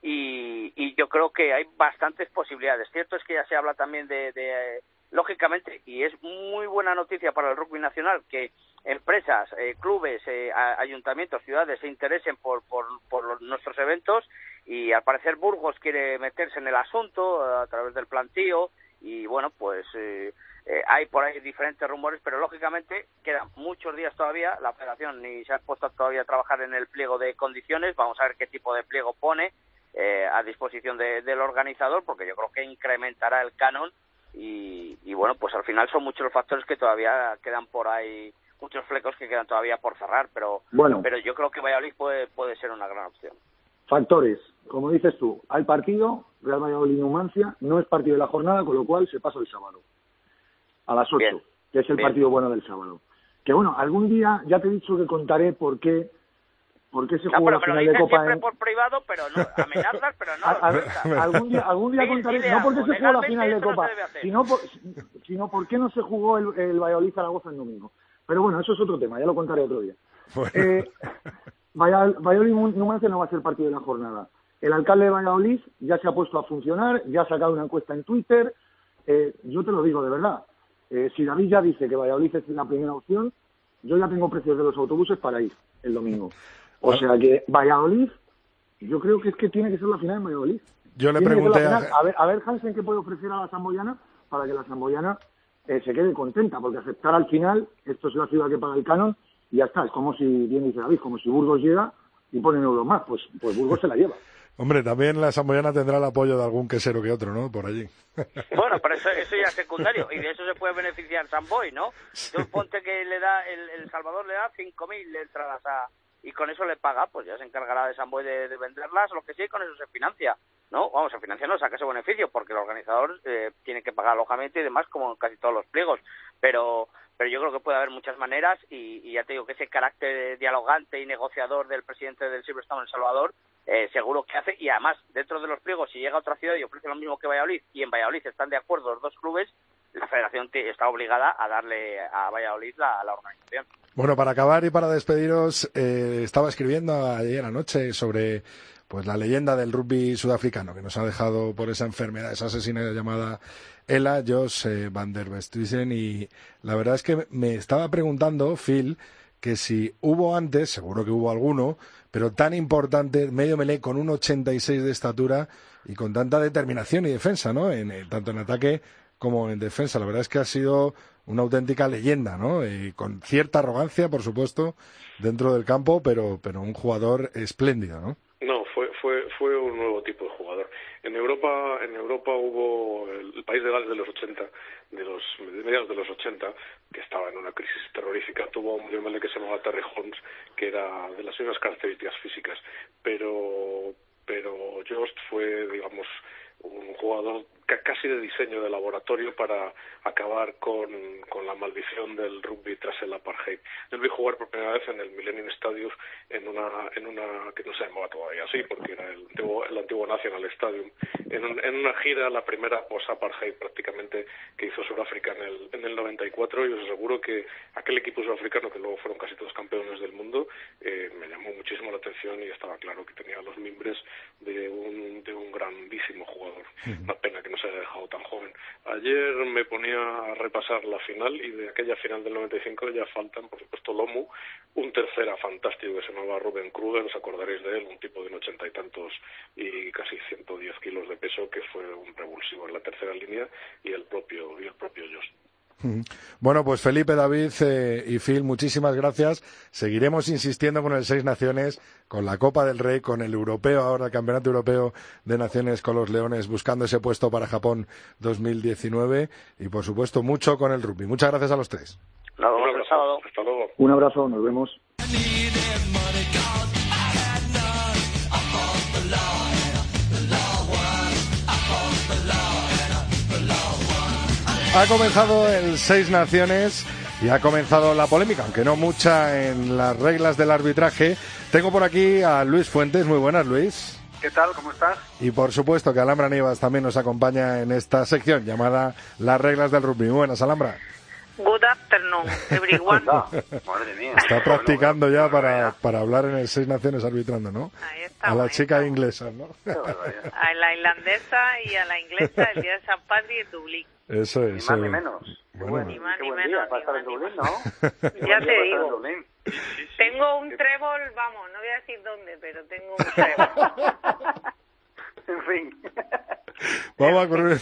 Y yo creo que hay bastantes posibilidades. Cierto es que ya se habla también lógicamente, y es muy buena noticia para el rugby nacional, que empresas, clubes, ayuntamientos, ciudades se interesen por nuestros eventos, y al parecer Burgos quiere meterse en el asunto a través del plantío, y bueno, pues hay por ahí diferentes rumores, pero lógicamente quedan muchos días todavía. La federación ni se ha puesto todavía a trabajar en el pliego de condiciones. Vamos a ver qué tipo de pliego pone a disposición del organizador, porque yo creo que incrementará el canon. Y bueno, pues al final son muchos los factores que todavía quedan por ahí, muchos flecos que quedan todavía por cerrar, pero yo creo que Valladolid puede ser una gran opción. Factores, como dices tú, hay partido, Real Valladolid-Numancia, no es partido de la jornada, con lo cual se pasa el sábado, a las 8, bien, que es el partido bueno del sábado. Que bueno, algún día ya te he dicho que contaré por qué se jugó la final de Copa siempre por privado, pero no amenazas, pero no. Algún día contaré, no porque se jugó la final de Copa, sino por qué no se jugó el Valladolid-Zaragoza el domingo. Pero bueno, eso es otro tema, ya lo contaré otro día. Bueno. Valladolid-Numancia no va a ser partido de la jornada. El alcalde de Valladolid ya se ha puesto a funcionar, ya ha sacado una encuesta en Twitter. Yo te lo digo de verdad, si David ya dice que Valladolid es la primera opción, yo ya tengo precios de los autobuses para ir el domingo. O sea que Valladolid, yo creo que tiene que ser la final en Valladolid. Yo le pregunté a ver Hansen qué puede ofrecer a la samboyana para que la samboyana se quede contenta, porque aceptar al final, esto es la ciudad que paga el canon, y ya está. Es como si, bien dice David, como si Burgos llega y pone euros más, pues Burgos se la lleva. Hombre, también la samboyana tendrá el apoyo de algún quesero que otro, ¿no? Por allí. Bueno, pero eso ya es secundario, y de eso se puede beneficiar Sant Boi, ¿no? Tú ponte que el Salvador le da 5.000 entradas y con eso le paga, pues ya se encargará de Sant Boi de venderlas, lo que sí, y con eso se financia, ¿no? Vamos, se financia, no saca ese beneficio, porque el organizador tiene que pagar alojamiento y demás, como en casi todos los pliegos, pero yo creo que puede haber muchas maneras, y ya te digo que ese carácter dialogante y negociador del presidente del Silverstone El Salvador, seguro que hace, y además, dentro de los pliegos, si llega a otra ciudad y ofrece lo mismo que Valladolid, y en Valladolid están de acuerdo los dos clubes, la federación está obligada a darle a Valladolid la organización. Bueno, para acabar y para despediros, estaba escribiendo ayer anoche sobre pues la leyenda del rugby sudafricano que nos ha dejado por esa enfermedad, esa asesina llamada Ella Jos van der Westhuizen, y la verdad es que me estaba preguntando, Phil, que si hubo antes, seguro que hubo alguno, pero tan importante, medio melee con un 86 de estatura y con tanta determinación y defensa, ¿no? Tanto en ataque como en defensa. La verdad es que ha sido una auténtica leyenda, ¿no? Y con cierta arrogancia, por supuesto, dentro del campo, pero un jugador espléndido, ¿no? No, fue un nuevo tipo de jugador. En Europa hubo el país de Gales de los 80, de mediados de los 80, que estaba en una crisis terrorífica. Tuvo un medio que se llamaba Terry Holmes, que era de las mismas características físicas, pero pero Jost fue, digamos, un jugador casi de diseño de laboratorio para acabar con la maldición del rugby tras el apartheid. Yo lo vi jugar por primera vez en el Millennium Stadium en una que no se llamaba todavía así porque era el antiguo National Stadium, en una gira, la primera post-apartheid prácticamente que hizo Sudáfrica en el 94, y os aseguro que aquel equipo sudafricano, que luego fueron casi todos campeones del mundo, me llamó muchísimo la atención y estaba claro que tenía los mimbres de un grandísimo jugador. Una pena que no se haya dejado tan joven. Ayer me ponía a repasar la final, y de aquella final del 95 ya faltan, por supuesto, Lomu, un tercera fantástico que se llamaba Ruben Kruger, os acordaréis de él, un tipo de 80 y tantos y casi 110 kilos de peso, que fue un revulsivo en la tercera línea, y el propio Jost. Bueno, pues Felipe, David y Phil, muchísimas gracias. Seguiremos insistiendo con el Seis Naciones, con la Copa del Rey, con el europeo ahora, el Campeonato Europeo de Naciones con los Leones, buscando ese puesto para Japón 2019, y por supuesto mucho con el rugby. Muchas gracias a los tres. Un abrazo. Hasta luego. Un abrazo, nos vemos. Ha comenzado el Seis Naciones y ha comenzado la polémica, aunque no mucha, en las reglas del arbitraje. Tengo por aquí a Luis Fuentes. Muy buenas, Luis. ¿Qué tal? ¿Cómo estás? Y por supuesto que Alhambra Nivas también nos acompaña en esta sección llamada Las reglas del rugby. Muy buenas, Alhambra. Good afternoon, everyone. Madre mía. Está practicando ya para hablar en el Seis Naciones arbitrando, ¿no? Ahí está. A la chica inglesa, ¿no? A la irlandesa y a la inglesa el día de San Patri en Dublín. Eso es. Ni más ni menos. Bueno, ni más ni buen menos. día para estar en Dublín, ¿no? Ya te digo. Tengo un trébol, vamos, no voy a decir dónde, pero tengo un trébol. En fin. Vamos a correr.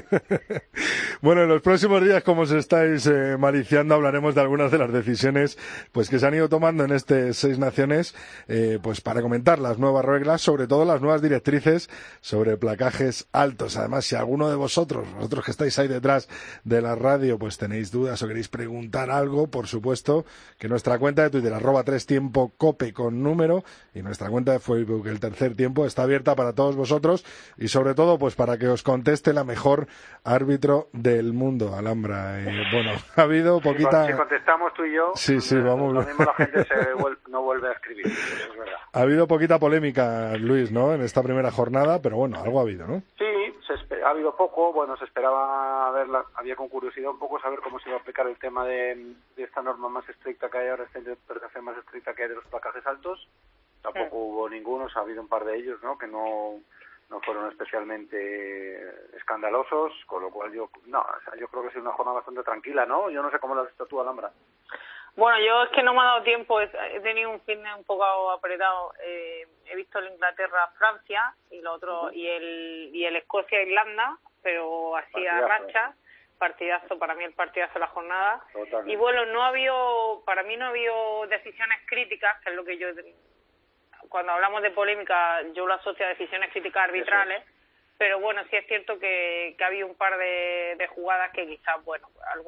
Bueno, en los próximos días, como os estáis maliciando, hablaremos de algunas de las decisiones pues que se han ido tomando en este Seis Naciones, pues para comentar las nuevas reglas, sobre todo las nuevas directrices sobre placajes altos. Además, si alguno de vosotros que estáis ahí detrás de la radio, pues tenéis dudas o queréis preguntar algo, por supuesto, que nuestra cuenta de Twitter, @3tiempocope con número, y nuestra cuenta de Facebook, El Tercer Tiempo, está abierta para todos vosotros, y sobre todo, pues para que os conteste la mejor árbitro del mundo, Alhambra. Bueno, ha habido poquita... Si contestamos tú y yo, sí, vamos. Lo mismo la gente no vuelve a escribir, eso es verdad. Ha habido poquita polémica, Luis, ¿no?, en esta primera jornada, pero bueno, algo ha habido, ¿no? Sí, ha habido poco. Bueno, se esperaba había con curiosidad un poco saber cómo se iba a aplicar el tema de esta norma más estricta que hay ahora, esta interpretación más estricta que hay de los placajes altos. Tampoco hubo ninguno, ha habido un par de ellos, ¿no?, que no fueron especialmente escandalosos, con lo cual yo creo que ha sido una jornada bastante tranquila, ¿no? Yo no sé cómo la has visto tú, Alhambra. Bueno, yo es que no me ha dado tiempo, he tenido un fin un poco apretado. He visto el Inglaterra-Francia y lo otro, y el Escocia-Irlanda, pero así a rachas. Partidazo, para mí el partidazo de la jornada. Totalmente. Y bueno, para mí no ha habido decisiones críticas, que es lo que yo... Cuando hablamos de polémica, yo lo asocio a decisiones críticas arbitrales, pero bueno, sí es cierto que ha habido un par de jugadas que quizás, bueno,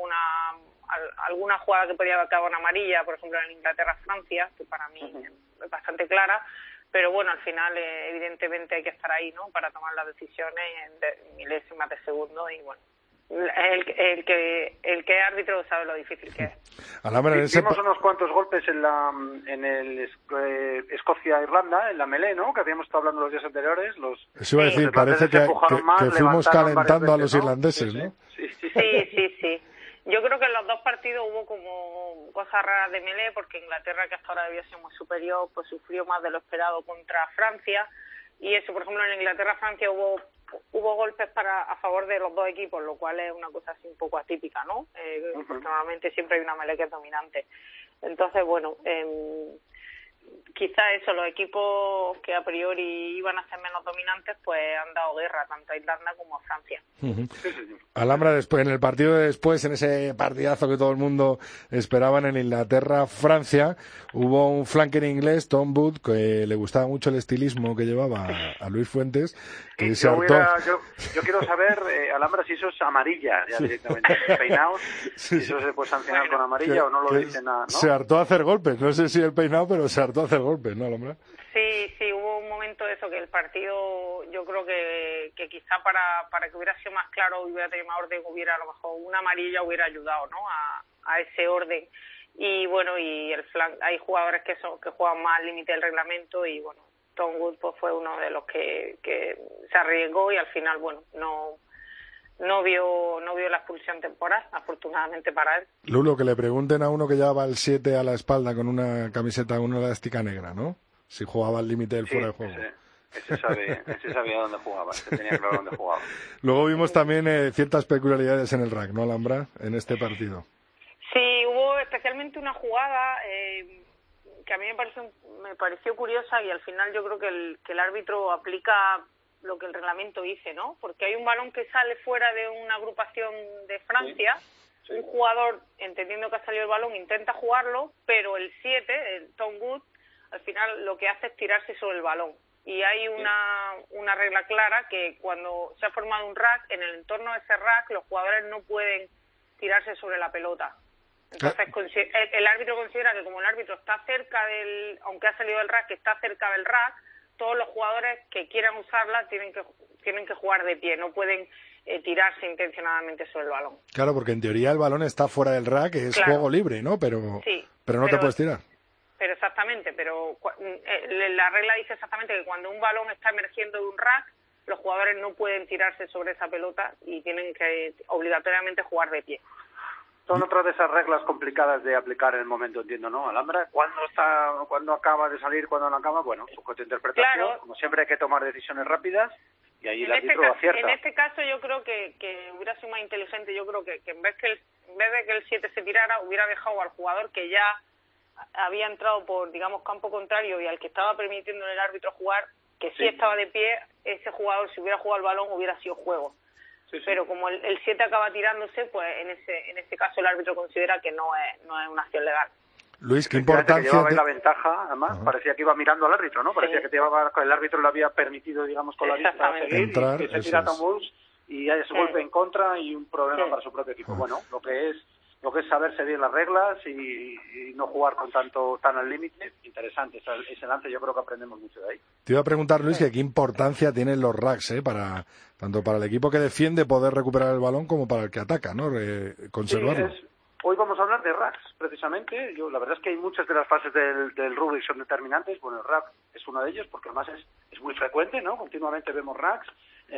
alguna jugada que podría acabar en amarilla, por ejemplo en Inglaterra-Francia, que para mí es bastante clara, pero bueno, al final evidentemente hay que estar ahí, ¿no?, para tomar las decisiones en milésimas de segundo, y bueno, el que es árbitro sabe lo difícil que es. Vimos unos cuantos golpes en el Escocia-Irlanda, en la melee, ¿no?, que habíamos estado hablando los días anteriores. Eso iba a decir, parece que fuimos calentando a los irlandeses, ¿no? Sí. Yo creo que en los dos partidos hubo como cosas raras de melee, porque Inglaterra, que hasta ahora debía ser muy superior, pues sufrió más de lo esperado contra Francia. Y eso, por ejemplo, en Inglaterra-Francia hubo golpes a favor de los dos equipos, lo cual es una cosa así un poco atípica, ¿no? Porque normalmente siempre hay una melee que es dominante. Entonces, bueno, quizá eso, los equipos que a priori iban a ser menos dominantes, pues han dado guerra tanto a Irlanda como a Francia. Alhambra, después, en el partido de después, en ese partidazo que todo el mundo esperaba en Inglaterra-Francia, hubo un flanker inglés, Tom Booth, que le gustaba mucho el estilismo que llevaba a Luis Fuentes, que se hartó... Yo quiero saber, Alhambra, si eso es amarilla ya directamente, peinados, si eso se puede sancionar con amarilla o no lo dicen nada, ¿no? Se hartó a hacer golpes, no sé si el peinado, pero se hartó tú haces golpes, ¿no, Alhambra? Sí, hubo un momento de eso, que el partido, yo creo que quizá para que hubiera sido más claro y hubiera tenido más orden, hubiera a lo mejor una amarilla hubiera ayudado, ¿no? A ese orden. Y bueno, y hay jugadores que juegan más al límite del reglamento, y bueno, Tom Wood pues fue uno de los que se arriesgó, y al final, bueno, no vio la expulsión temporal, afortunadamente para él. Lulo, que le pregunten a uno que llevaba el 7 a la espalda con una camiseta, una elástica negra, ¿no? Si jugaba al límite del fuera de juego. Ese sabía dónde jugaba, ese tenía claro dónde jugaba. Luego vimos también ciertas peculiaridades en el rack, ¿no, Alhambra? En este partido. Sí, hubo especialmente una jugada que a mí me pareció curiosa, y al final yo creo que el árbitro aplica lo que el reglamento dice, ¿no? Porque hay un balón que sale fuera de una agrupación de Francia, sí. Un jugador, entendiendo que ha salido el balón, intenta jugarlo, pero el 7, el Tom Wood, al final lo que hace es tirarse sobre el balón. Y hay una regla clara que cuando se ha formado un rack, en el entorno de ese rack los jugadores no pueden tirarse sobre la pelota. Entonces el árbitro considera que como el árbitro está cerca aunque ha salido del rack, que está cerca del rack, todos los jugadores que quieran usarla tienen que jugar de pie, no pueden tirarse intencionadamente sobre el balón. Claro, porque en teoría el balón está fuera del rack, es juego libre, ¿no? Pero no te puedes tirar. Pero exactamente, la regla dice exactamente que cuando un balón está emergiendo de un rack, los jugadores no pueden tirarse sobre esa pelota y tienen que obligatoriamente jugar de pie. Son otras de esas reglas complicadas de aplicar en el momento, entiendo, ¿no, Alhambra? ¿Cuándo acaba de salir, cuándo no acaba? Bueno, sujeto a interpretación. Claro. Como siempre hay que tomar decisiones rápidas y ahí el árbitro acierta. En este caso yo creo que hubiera sido más inteligente. Yo creo que en vez de que el 7 se tirara, hubiera dejado al jugador que ya había entrado por, digamos, campo contrario y al que estaba permitiendo el árbitro jugar, que sí estaba de pie, ese jugador, si hubiera jugado el balón, hubiera sido juego. Sí. Pero como el 7 acaba tirándose, pues en ese caso el árbitro considera que no es una acción legal. Luis, qué importancia... Que llevaba la ventaja, además, parecía que iba mirando al árbitro, ¿no? Parecía que el árbitro le había permitido, digamos, con la vista seguir, entrar, y que se tira Tom Woods y hay ese golpe en contra y un problema para su propio equipo. Bueno, lo que es saberse bien las reglas y no jugar con tan al límite. Interesante ese lance, yo creo que aprendemos mucho de ahí. Te iba a preguntar, Luis, que qué importancia tienen los racks, tanto para el equipo que defiende poder recuperar el balón como para el que ataca, ¿no? Conservarlo. Hoy vamos a hablar de racks, precisamente. La verdad es que hay muchas de las fases del rugby son determinantes. Bueno, el rack es uno de ellos porque además es muy frecuente, ¿no? Continuamente vemos racks.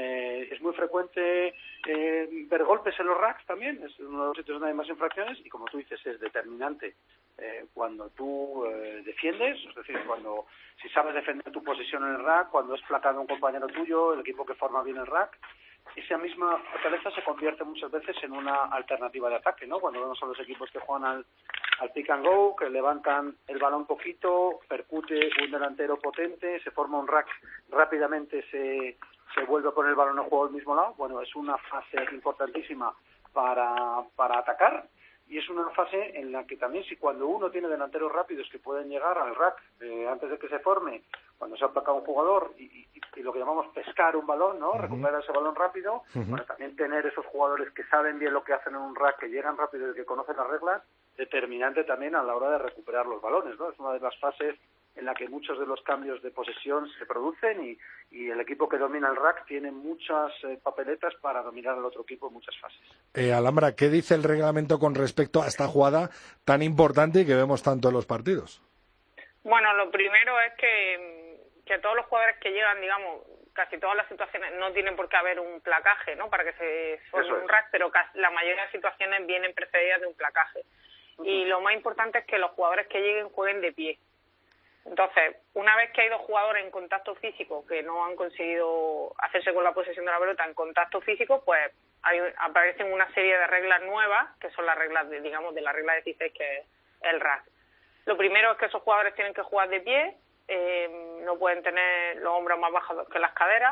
Es muy frecuente ver golpes en los racks también, es uno de los sitios donde hay más infracciones y como tú dices es determinante cuando tú defiendes, es decir, si sabes defender tu posición en el rack, cuando es placado un compañero tuyo, el equipo que forma bien el rack, esa misma fortaleza se convierte muchas veces en una alternativa de ataque, ¿no? Cuando vemos a los equipos que juegan al pick and go, que levantan el balón poquito, percute un delantero potente, se forma un rack, rápidamente se vuelve a poner el balón en juego al mismo lado. Bueno, es una fase importantísima para atacar y es una fase en la que también cuando uno tiene delanteros rápidos que pueden llegar al rack antes de que se forme, cuando se ha atacado un jugador y lo que llamamos pescar un balón, ¿no? Recuperar ese balón rápido, bueno, también tener esos jugadores que saben bien lo que hacen en un rack, que llegan rápido y que conocen las reglas, determinante también a la hora de recuperar los balones, ¿no? Es una de las fases en la que muchos de los cambios de posesión se producen y el equipo que domina el rack tiene muchas papeletas para dominar al otro equipo en muchas fases. Alhambra, ¿qué dice el reglamento con respecto a esta jugada tan importante y que vemos tanto en los partidos? Bueno, lo primero es que todos los jugadores que llegan, digamos, casi todas las situaciones, no tienen por qué haber un placaje, ¿no? Para que se forme un rack, pero la mayoría de situaciones vienen precedidas de un placaje. Y lo más importante es que los jugadores que lleguen jueguen de pie. Entonces, una vez que hay dos jugadores en contacto físico que no han conseguido hacerse con la posesión de la pelota en contacto físico, pues aparecen una serie de reglas nuevas, que son las reglas de la regla 16, que es el rack. Lo primero es que esos jugadores tienen que jugar de pie, no pueden tener los hombros más bajos que las caderas,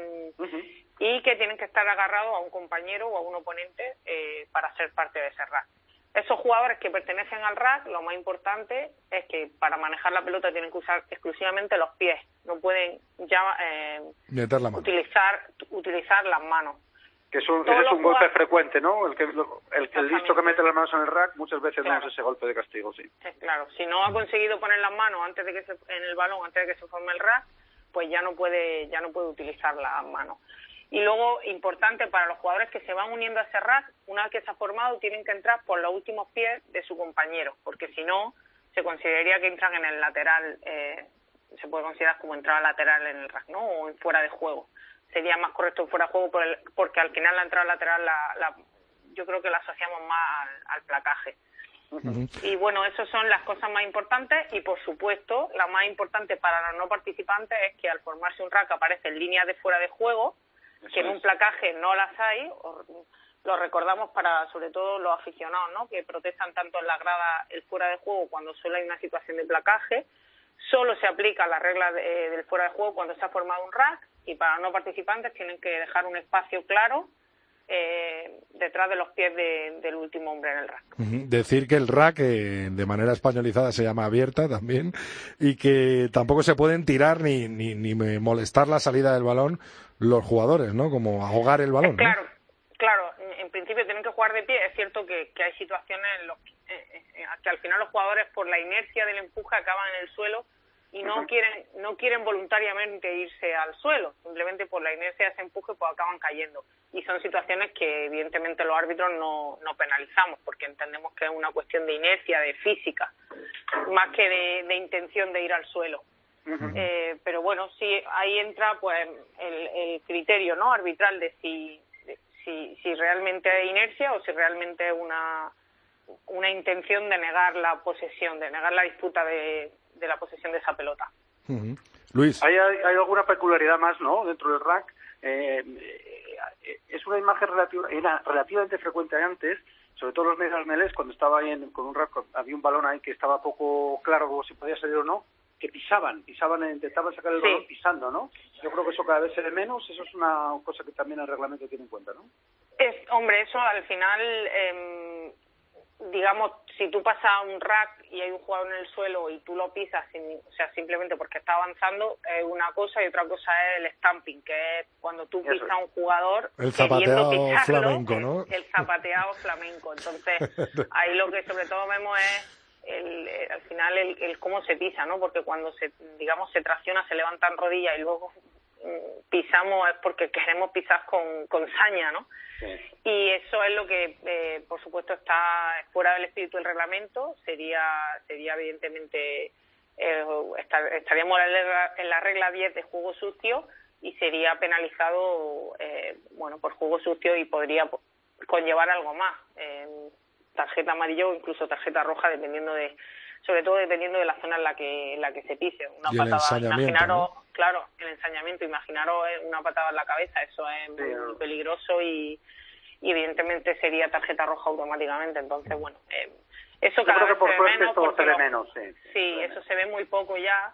y que tienen que estar agarrados a un compañero o a un oponente para ser parte de ese rack. Esos jugadores que pertenecen al rack, lo más importante es que para manejar la pelota tienen que usar exclusivamente los pies, no pueden ya meter la mano. utilizar las manos. Que es un golpe frecuente, ¿no? El listo que mete las manos en el rack muchas veces no es ese golpe de castigo, sí. Claro, si no ha conseguido poner las manos en el balón antes de que se forme el rack, pues ya no puede utilizar las manos. Y luego, importante para los jugadores que se van uniendo a ese rack, una vez que se ha formado, tienen que entrar por los últimos pies de su compañero, porque si no, se consideraría que entran en el lateral, se puede considerar como entrada lateral en el rack, ¿no? O en fuera de juego. Sería más correcto fuera de juego porque al final la entrada lateral yo creo que la asociamos más al placaje. Y bueno, esas son las cosas más importantes y por supuesto la más importante para los no participantes es que al formarse un rack aparecen líneas de fuera de juego, que en un placaje no las hay. Lo recordamos para sobre todo los aficionados, ¿no? Que protestan tanto en la grada el fuera de juego cuando solo hay una situación de placaje. Solo se aplica la regla del fuera de juego cuando se ha formado un rack, y para los no participantes tienen que dejar un espacio claro detrás de los pies del último hombre en el rack. Decir que el rack de manera españolizada se llama abierta también, y que tampoco se pueden tirar ni molestar la salida del balón los jugadores, ¿no? Como ahogar el balón, ¿no? Claro, en principio tienen que jugar de pie. Es cierto que hay situaciones en las que al final los jugadores, por la inercia del empuje, acaban en el suelo y no quieren voluntariamente irse al suelo, simplemente por la inercia de ese empuje pues acaban cayendo, y son situaciones que evidentemente los árbitros no penalizamos, porque entendemos que es una cuestión de inercia, de física, más que de intención de ir al suelo. Pero bueno, sí, ahí entra pues el criterio, ¿no?, arbitral de si realmente hay inercia o si realmente es una intención de negar la posesión, de negar la disputa de la posesión de esa pelota. Luis. ¿Hay alguna peculiaridad más, ¿no?, dentro del rack? Es una imagen era relativamente frecuente antes, sobre todo los medios melés, cuando estaba ahí con un rack, había un balón ahí que estaba poco claro si podía salir o no, que pisaban, intentaban sacar el balón pisando, ¿no? Yo creo que eso cada vez se ve menos. Eso es una cosa que también el reglamento tiene en cuenta, ¿no? Hombre, eso al final, digamos, si tú pasas un rack y hay un jugador en el suelo y tú lo pisas, simplemente porque está avanzando, es una cosa, y otra cosa es el stamping, que es cuando tú pisas a un jugador el zapateado flamenco, ¿no? El zapateado flamenco. Entonces, ahí lo que sobre todo vemos es al final el cómo se pisa, ¿no? Porque cuando se tracciona, se levantan rodillas y luego pisamos es porque queremos pisar con saña, ¿no? Sí. Y eso es lo que por supuesto está fuera del espíritu del reglamento. Sería evidentemente estaríamos en la regla 10 de juego sucio y sería penalizado por juego sucio, y podría conllevar algo más, tarjeta amarilla o incluso tarjeta roja, sobre todo dependiendo de la zona en la que se pise. Una patada, imaginaros, ¿no? Claro, el ensañamiento, imaginaros una patada en la cabeza, eso es muy peligroso y evidentemente sería tarjeta roja automáticamente. Entonces, bueno, eso cada vez se ve menos. Sí, eso se ve muy poco ya,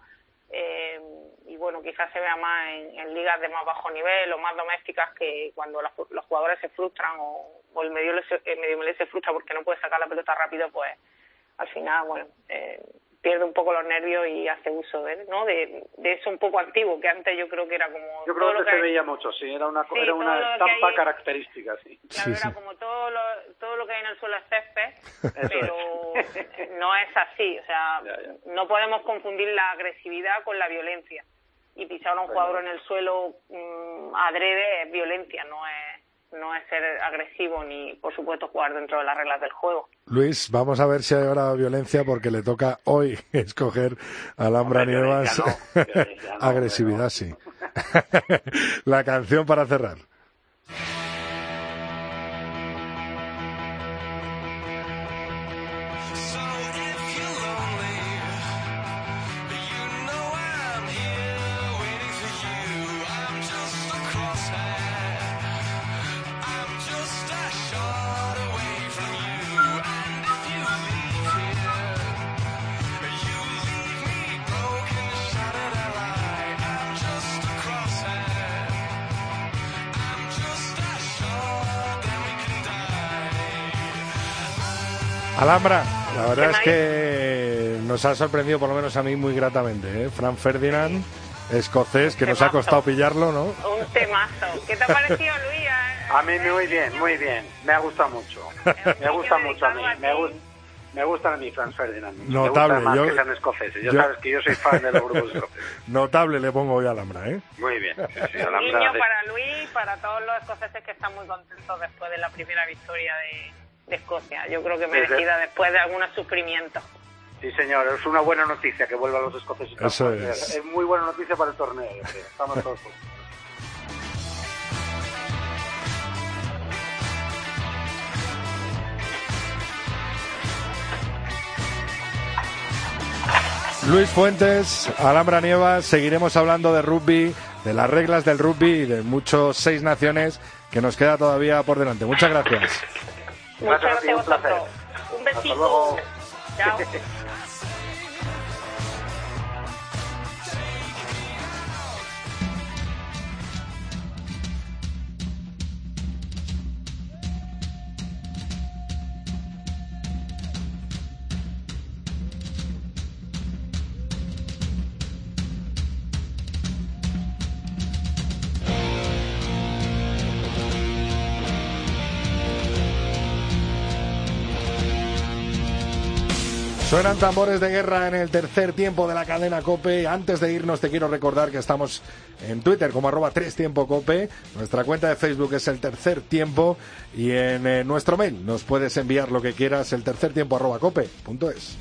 y bueno, quizás se vea más en ligas de más bajo nivel o más domésticas, que cuando los jugadores se frustran o el medio melé se frustra porque no puede sacar la pelota rápido, pues al final, pierde un poco los nervios y hace uso de eso un poco antiguo, que antes yo creo que era como... Yo creo que se veía mucho, sí, era una estampa característica, sí. Claro, era como todo lo que hay en el suelo es césped, pero no es así, o sea, no podemos confundir la agresividad con la violencia, y pisar a un jugador en el suelo adrede es violencia, no es ser agresivo ni, por supuesto, jugar dentro de las reglas del juego. Luis, vamos a ver si hay ahora violencia, porque le toca hoy escoger a Alhambra Nievas. Agresividad, sí. La canción para cerrar. Alhambra, la verdad es que nos ha sorprendido, por lo menos a mí, muy gratamente, ¿eh? Franz Ferdinand, escocés, que nos ha costado pillarlo, ¿no? Un temazo. ¿Qué te ha parecido, Luis? A mí muy bien. Me ha gustado mucho. Me gusta mucho a mí. Me gustan a mí Franz Ferdinand. Notable. Me gusta más que sean escoceses. Ya sabes que yo soy fan de los grupos escoceses. Notable le pongo hoy a Alhambra, ¿eh? Muy bien. Sí, Un guiño para Luis y para todos los escoceses que están muy contentos después de la primera victoria de Escocia. Yo creo que merecida después de algunos sufrimientos. Sí, señor. Es una buena noticia que vuelvan los escoceses. Eso es. Es muy buena noticia para el torneo, yo creo. Estamos todos contentos. Luis Fuentes, Alhambra Nievas, seguiremos hablando de rugby, de las reglas del rugby y de muchos 6 naciones que nos queda todavía por delante. Muchas gracias. Muchas gracias a vosotros. Un besito. Hasta luego. Chao. Suenan tambores de guerra en el tercer tiempo de la cadena COPE. Antes de irnos te quiero recordar que estamos en Twitter como @3tiempocope. Nuestra cuenta de Facebook es El Tercer Tiempo y en nuestro mail nos puedes enviar lo que quieras, eltercertiempo@cope.es.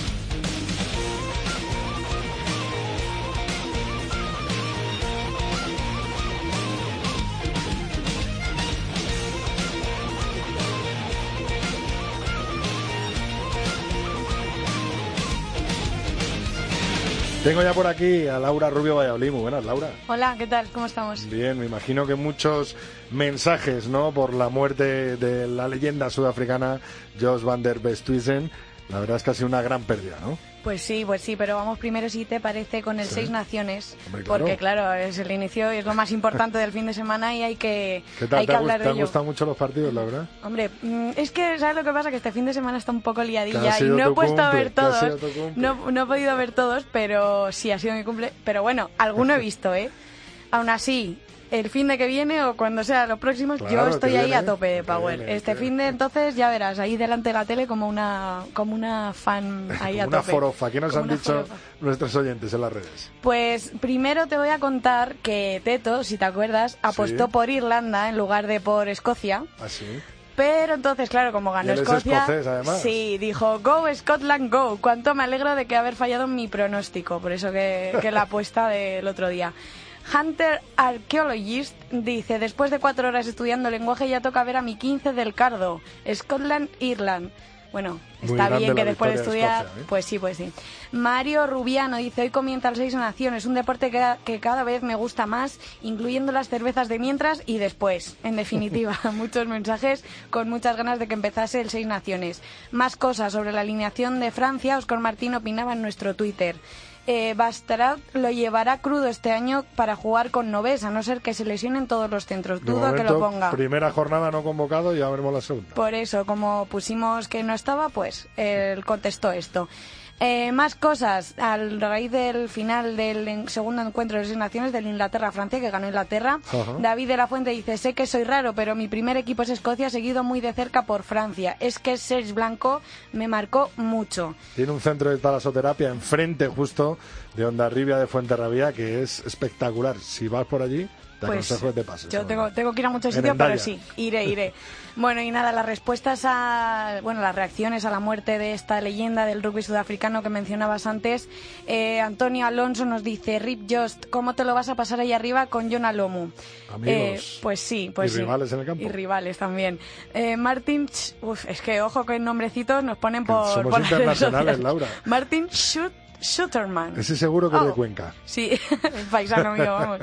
Tengo ya por aquí a Laura Rubio Valladolid. Muy buenas, Laura. Hola, ¿qué tal? ¿Cómo estamos? Bien, me imagino que muchos mensajes, ¿no?, por la muerte de la leyenda sudafricana Jos van der Westhuizen. La verdad es que ha sido una gran pérdida, ¿no? Pues sí, pero vamos primero, si te parece, con el 6 Naciones. Hombre, claro. Porque, claro, es el inicio, es lo más importante del fin de semana y hay que hablar de ¿Te ello. han gustado mucho los partidos, Laura? Hombre, es que, ¿sabes lo que pasa? Que este fin de semana está un poco liadilla y sido no he tu puesto a cumple, ver que ha todos. sido tu cumple. No he podido ver todos, pero sí, ha sido mi cumple. Pero bueno, alguno he visto, ¿eh? Aún así, el fin de que viene o cuando sea los próximos, Claro, yo estoy que ahí viene, a tope de que Power. viene, Este que fin de entonces ya verás, ahí delante de la tele como una fan ahí a Una tope. forofa. ¿Qué nos Como han una dicho forofa. nuestros oyentes en las redes? Pues primero te voy a contar que Teto, si te acuerdas, apostó por Irlanda en lugar de por Escocia. ¿Así? Pero entonces, claro, como ganó Y él es Escocia, escocés, además. sí, dijo, go Scotland, go. Cuánto me alegro de que haber fallado en mi pronóstico, por eso que la apuesta del otro día. Hunter Archaeologist dice, después de 4 horas estudiando lenguaje ya toca ver a mi 15 del cardo, Scotland, Irland. Bueno, Muy está grande bien que la después de victoria de estudiar, Escocia, ¿eh? pues sí. Mario Rubiano dice, hoy comienza el 6 Naciones, un deporte que cada vez me gusta más, incluyendo las cervezas de mientras y después. En definitiva, muchos mensajes con muchas ganas de que empezase el 6 Naciones. Más cosas sobre la alineación de Francia, Óscar Martín opinaba en nuestro Twitter. Bastarat lo llevará crudo este año para jugar con Noves, a no ser que se lesionen todos los centros. De Dudo que lo momento, ponga. Primera jornada no convocado y ya veremos la segunda. Por eso, como pusimos que no estaba, pues él contestó esto. Más cosas, a raíz del final del segundo encuentro de las Naciones del Inglaterra-Francia, que ganó Inglaterra. Ajá. David de la Fuente dice, sé que soy raro, pero mi primer equipo es Escocia, seguido muy de cerca por Francia. Es que Serge Blanco me marcó mucho. Tiene un centro de talasoterapia enfrente justo de Hondarribia de Fuenterrabía, que es espectacular. Si vas por allí, te Pues aconsejo que te pases. yo tengo que ir a muchos En sitios, pero Hendaya. sí, iré. Bueno, y nada, las respuestas las reacciones a la muerte de esta leyenda del rugby sudafricano que mencionabas antes. Antonio Alonso nos dice, Rip Just, ¿cómo te lo vas a pasar ahí arriba con Jon Alomu? Amigos. Pues sí. Y rivales en el campo. Y rivales también. Martin, es que ojo que nombrecitos nos ponen por Somos por las redes internacionales, sociales. Laura. Martin Schutterman. Ese seguro que es de Oh. Cuenca. Sí, el paisano mío, vamos.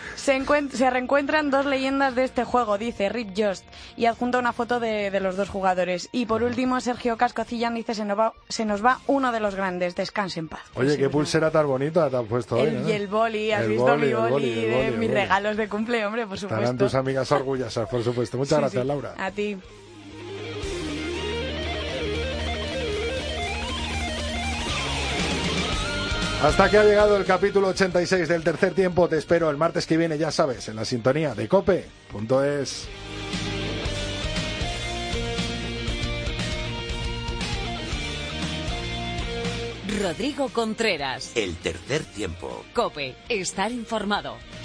Se reencuentran 2 leyendas de este juego, dice Rip Just, y adjunta una foto de los 2 jugadores. Y por último, Sergio Cascocillan dice, se nos va uno de los grandes, descanse en paz. Oye, Pues qué sí, pulsera tan bonita te has puesto hoy, ¿no? y el boli, ¿has El visto boli, mi el boli, boli, el de boli, el mis boli. regalos de cumple, hombre, por supuesto? Estarán tus amigas orgullosas, por supuesto. Muchas Sí, gracias, sí. Laura. A ti. Hasta aquí ha llegado el capítulo 86 del tercer tiempo. Te espero el martes que viene, ya sabes, en la sintonía de cope.es. Rodrigo Contreras. El tercer tiempo. COPE. Estar informado.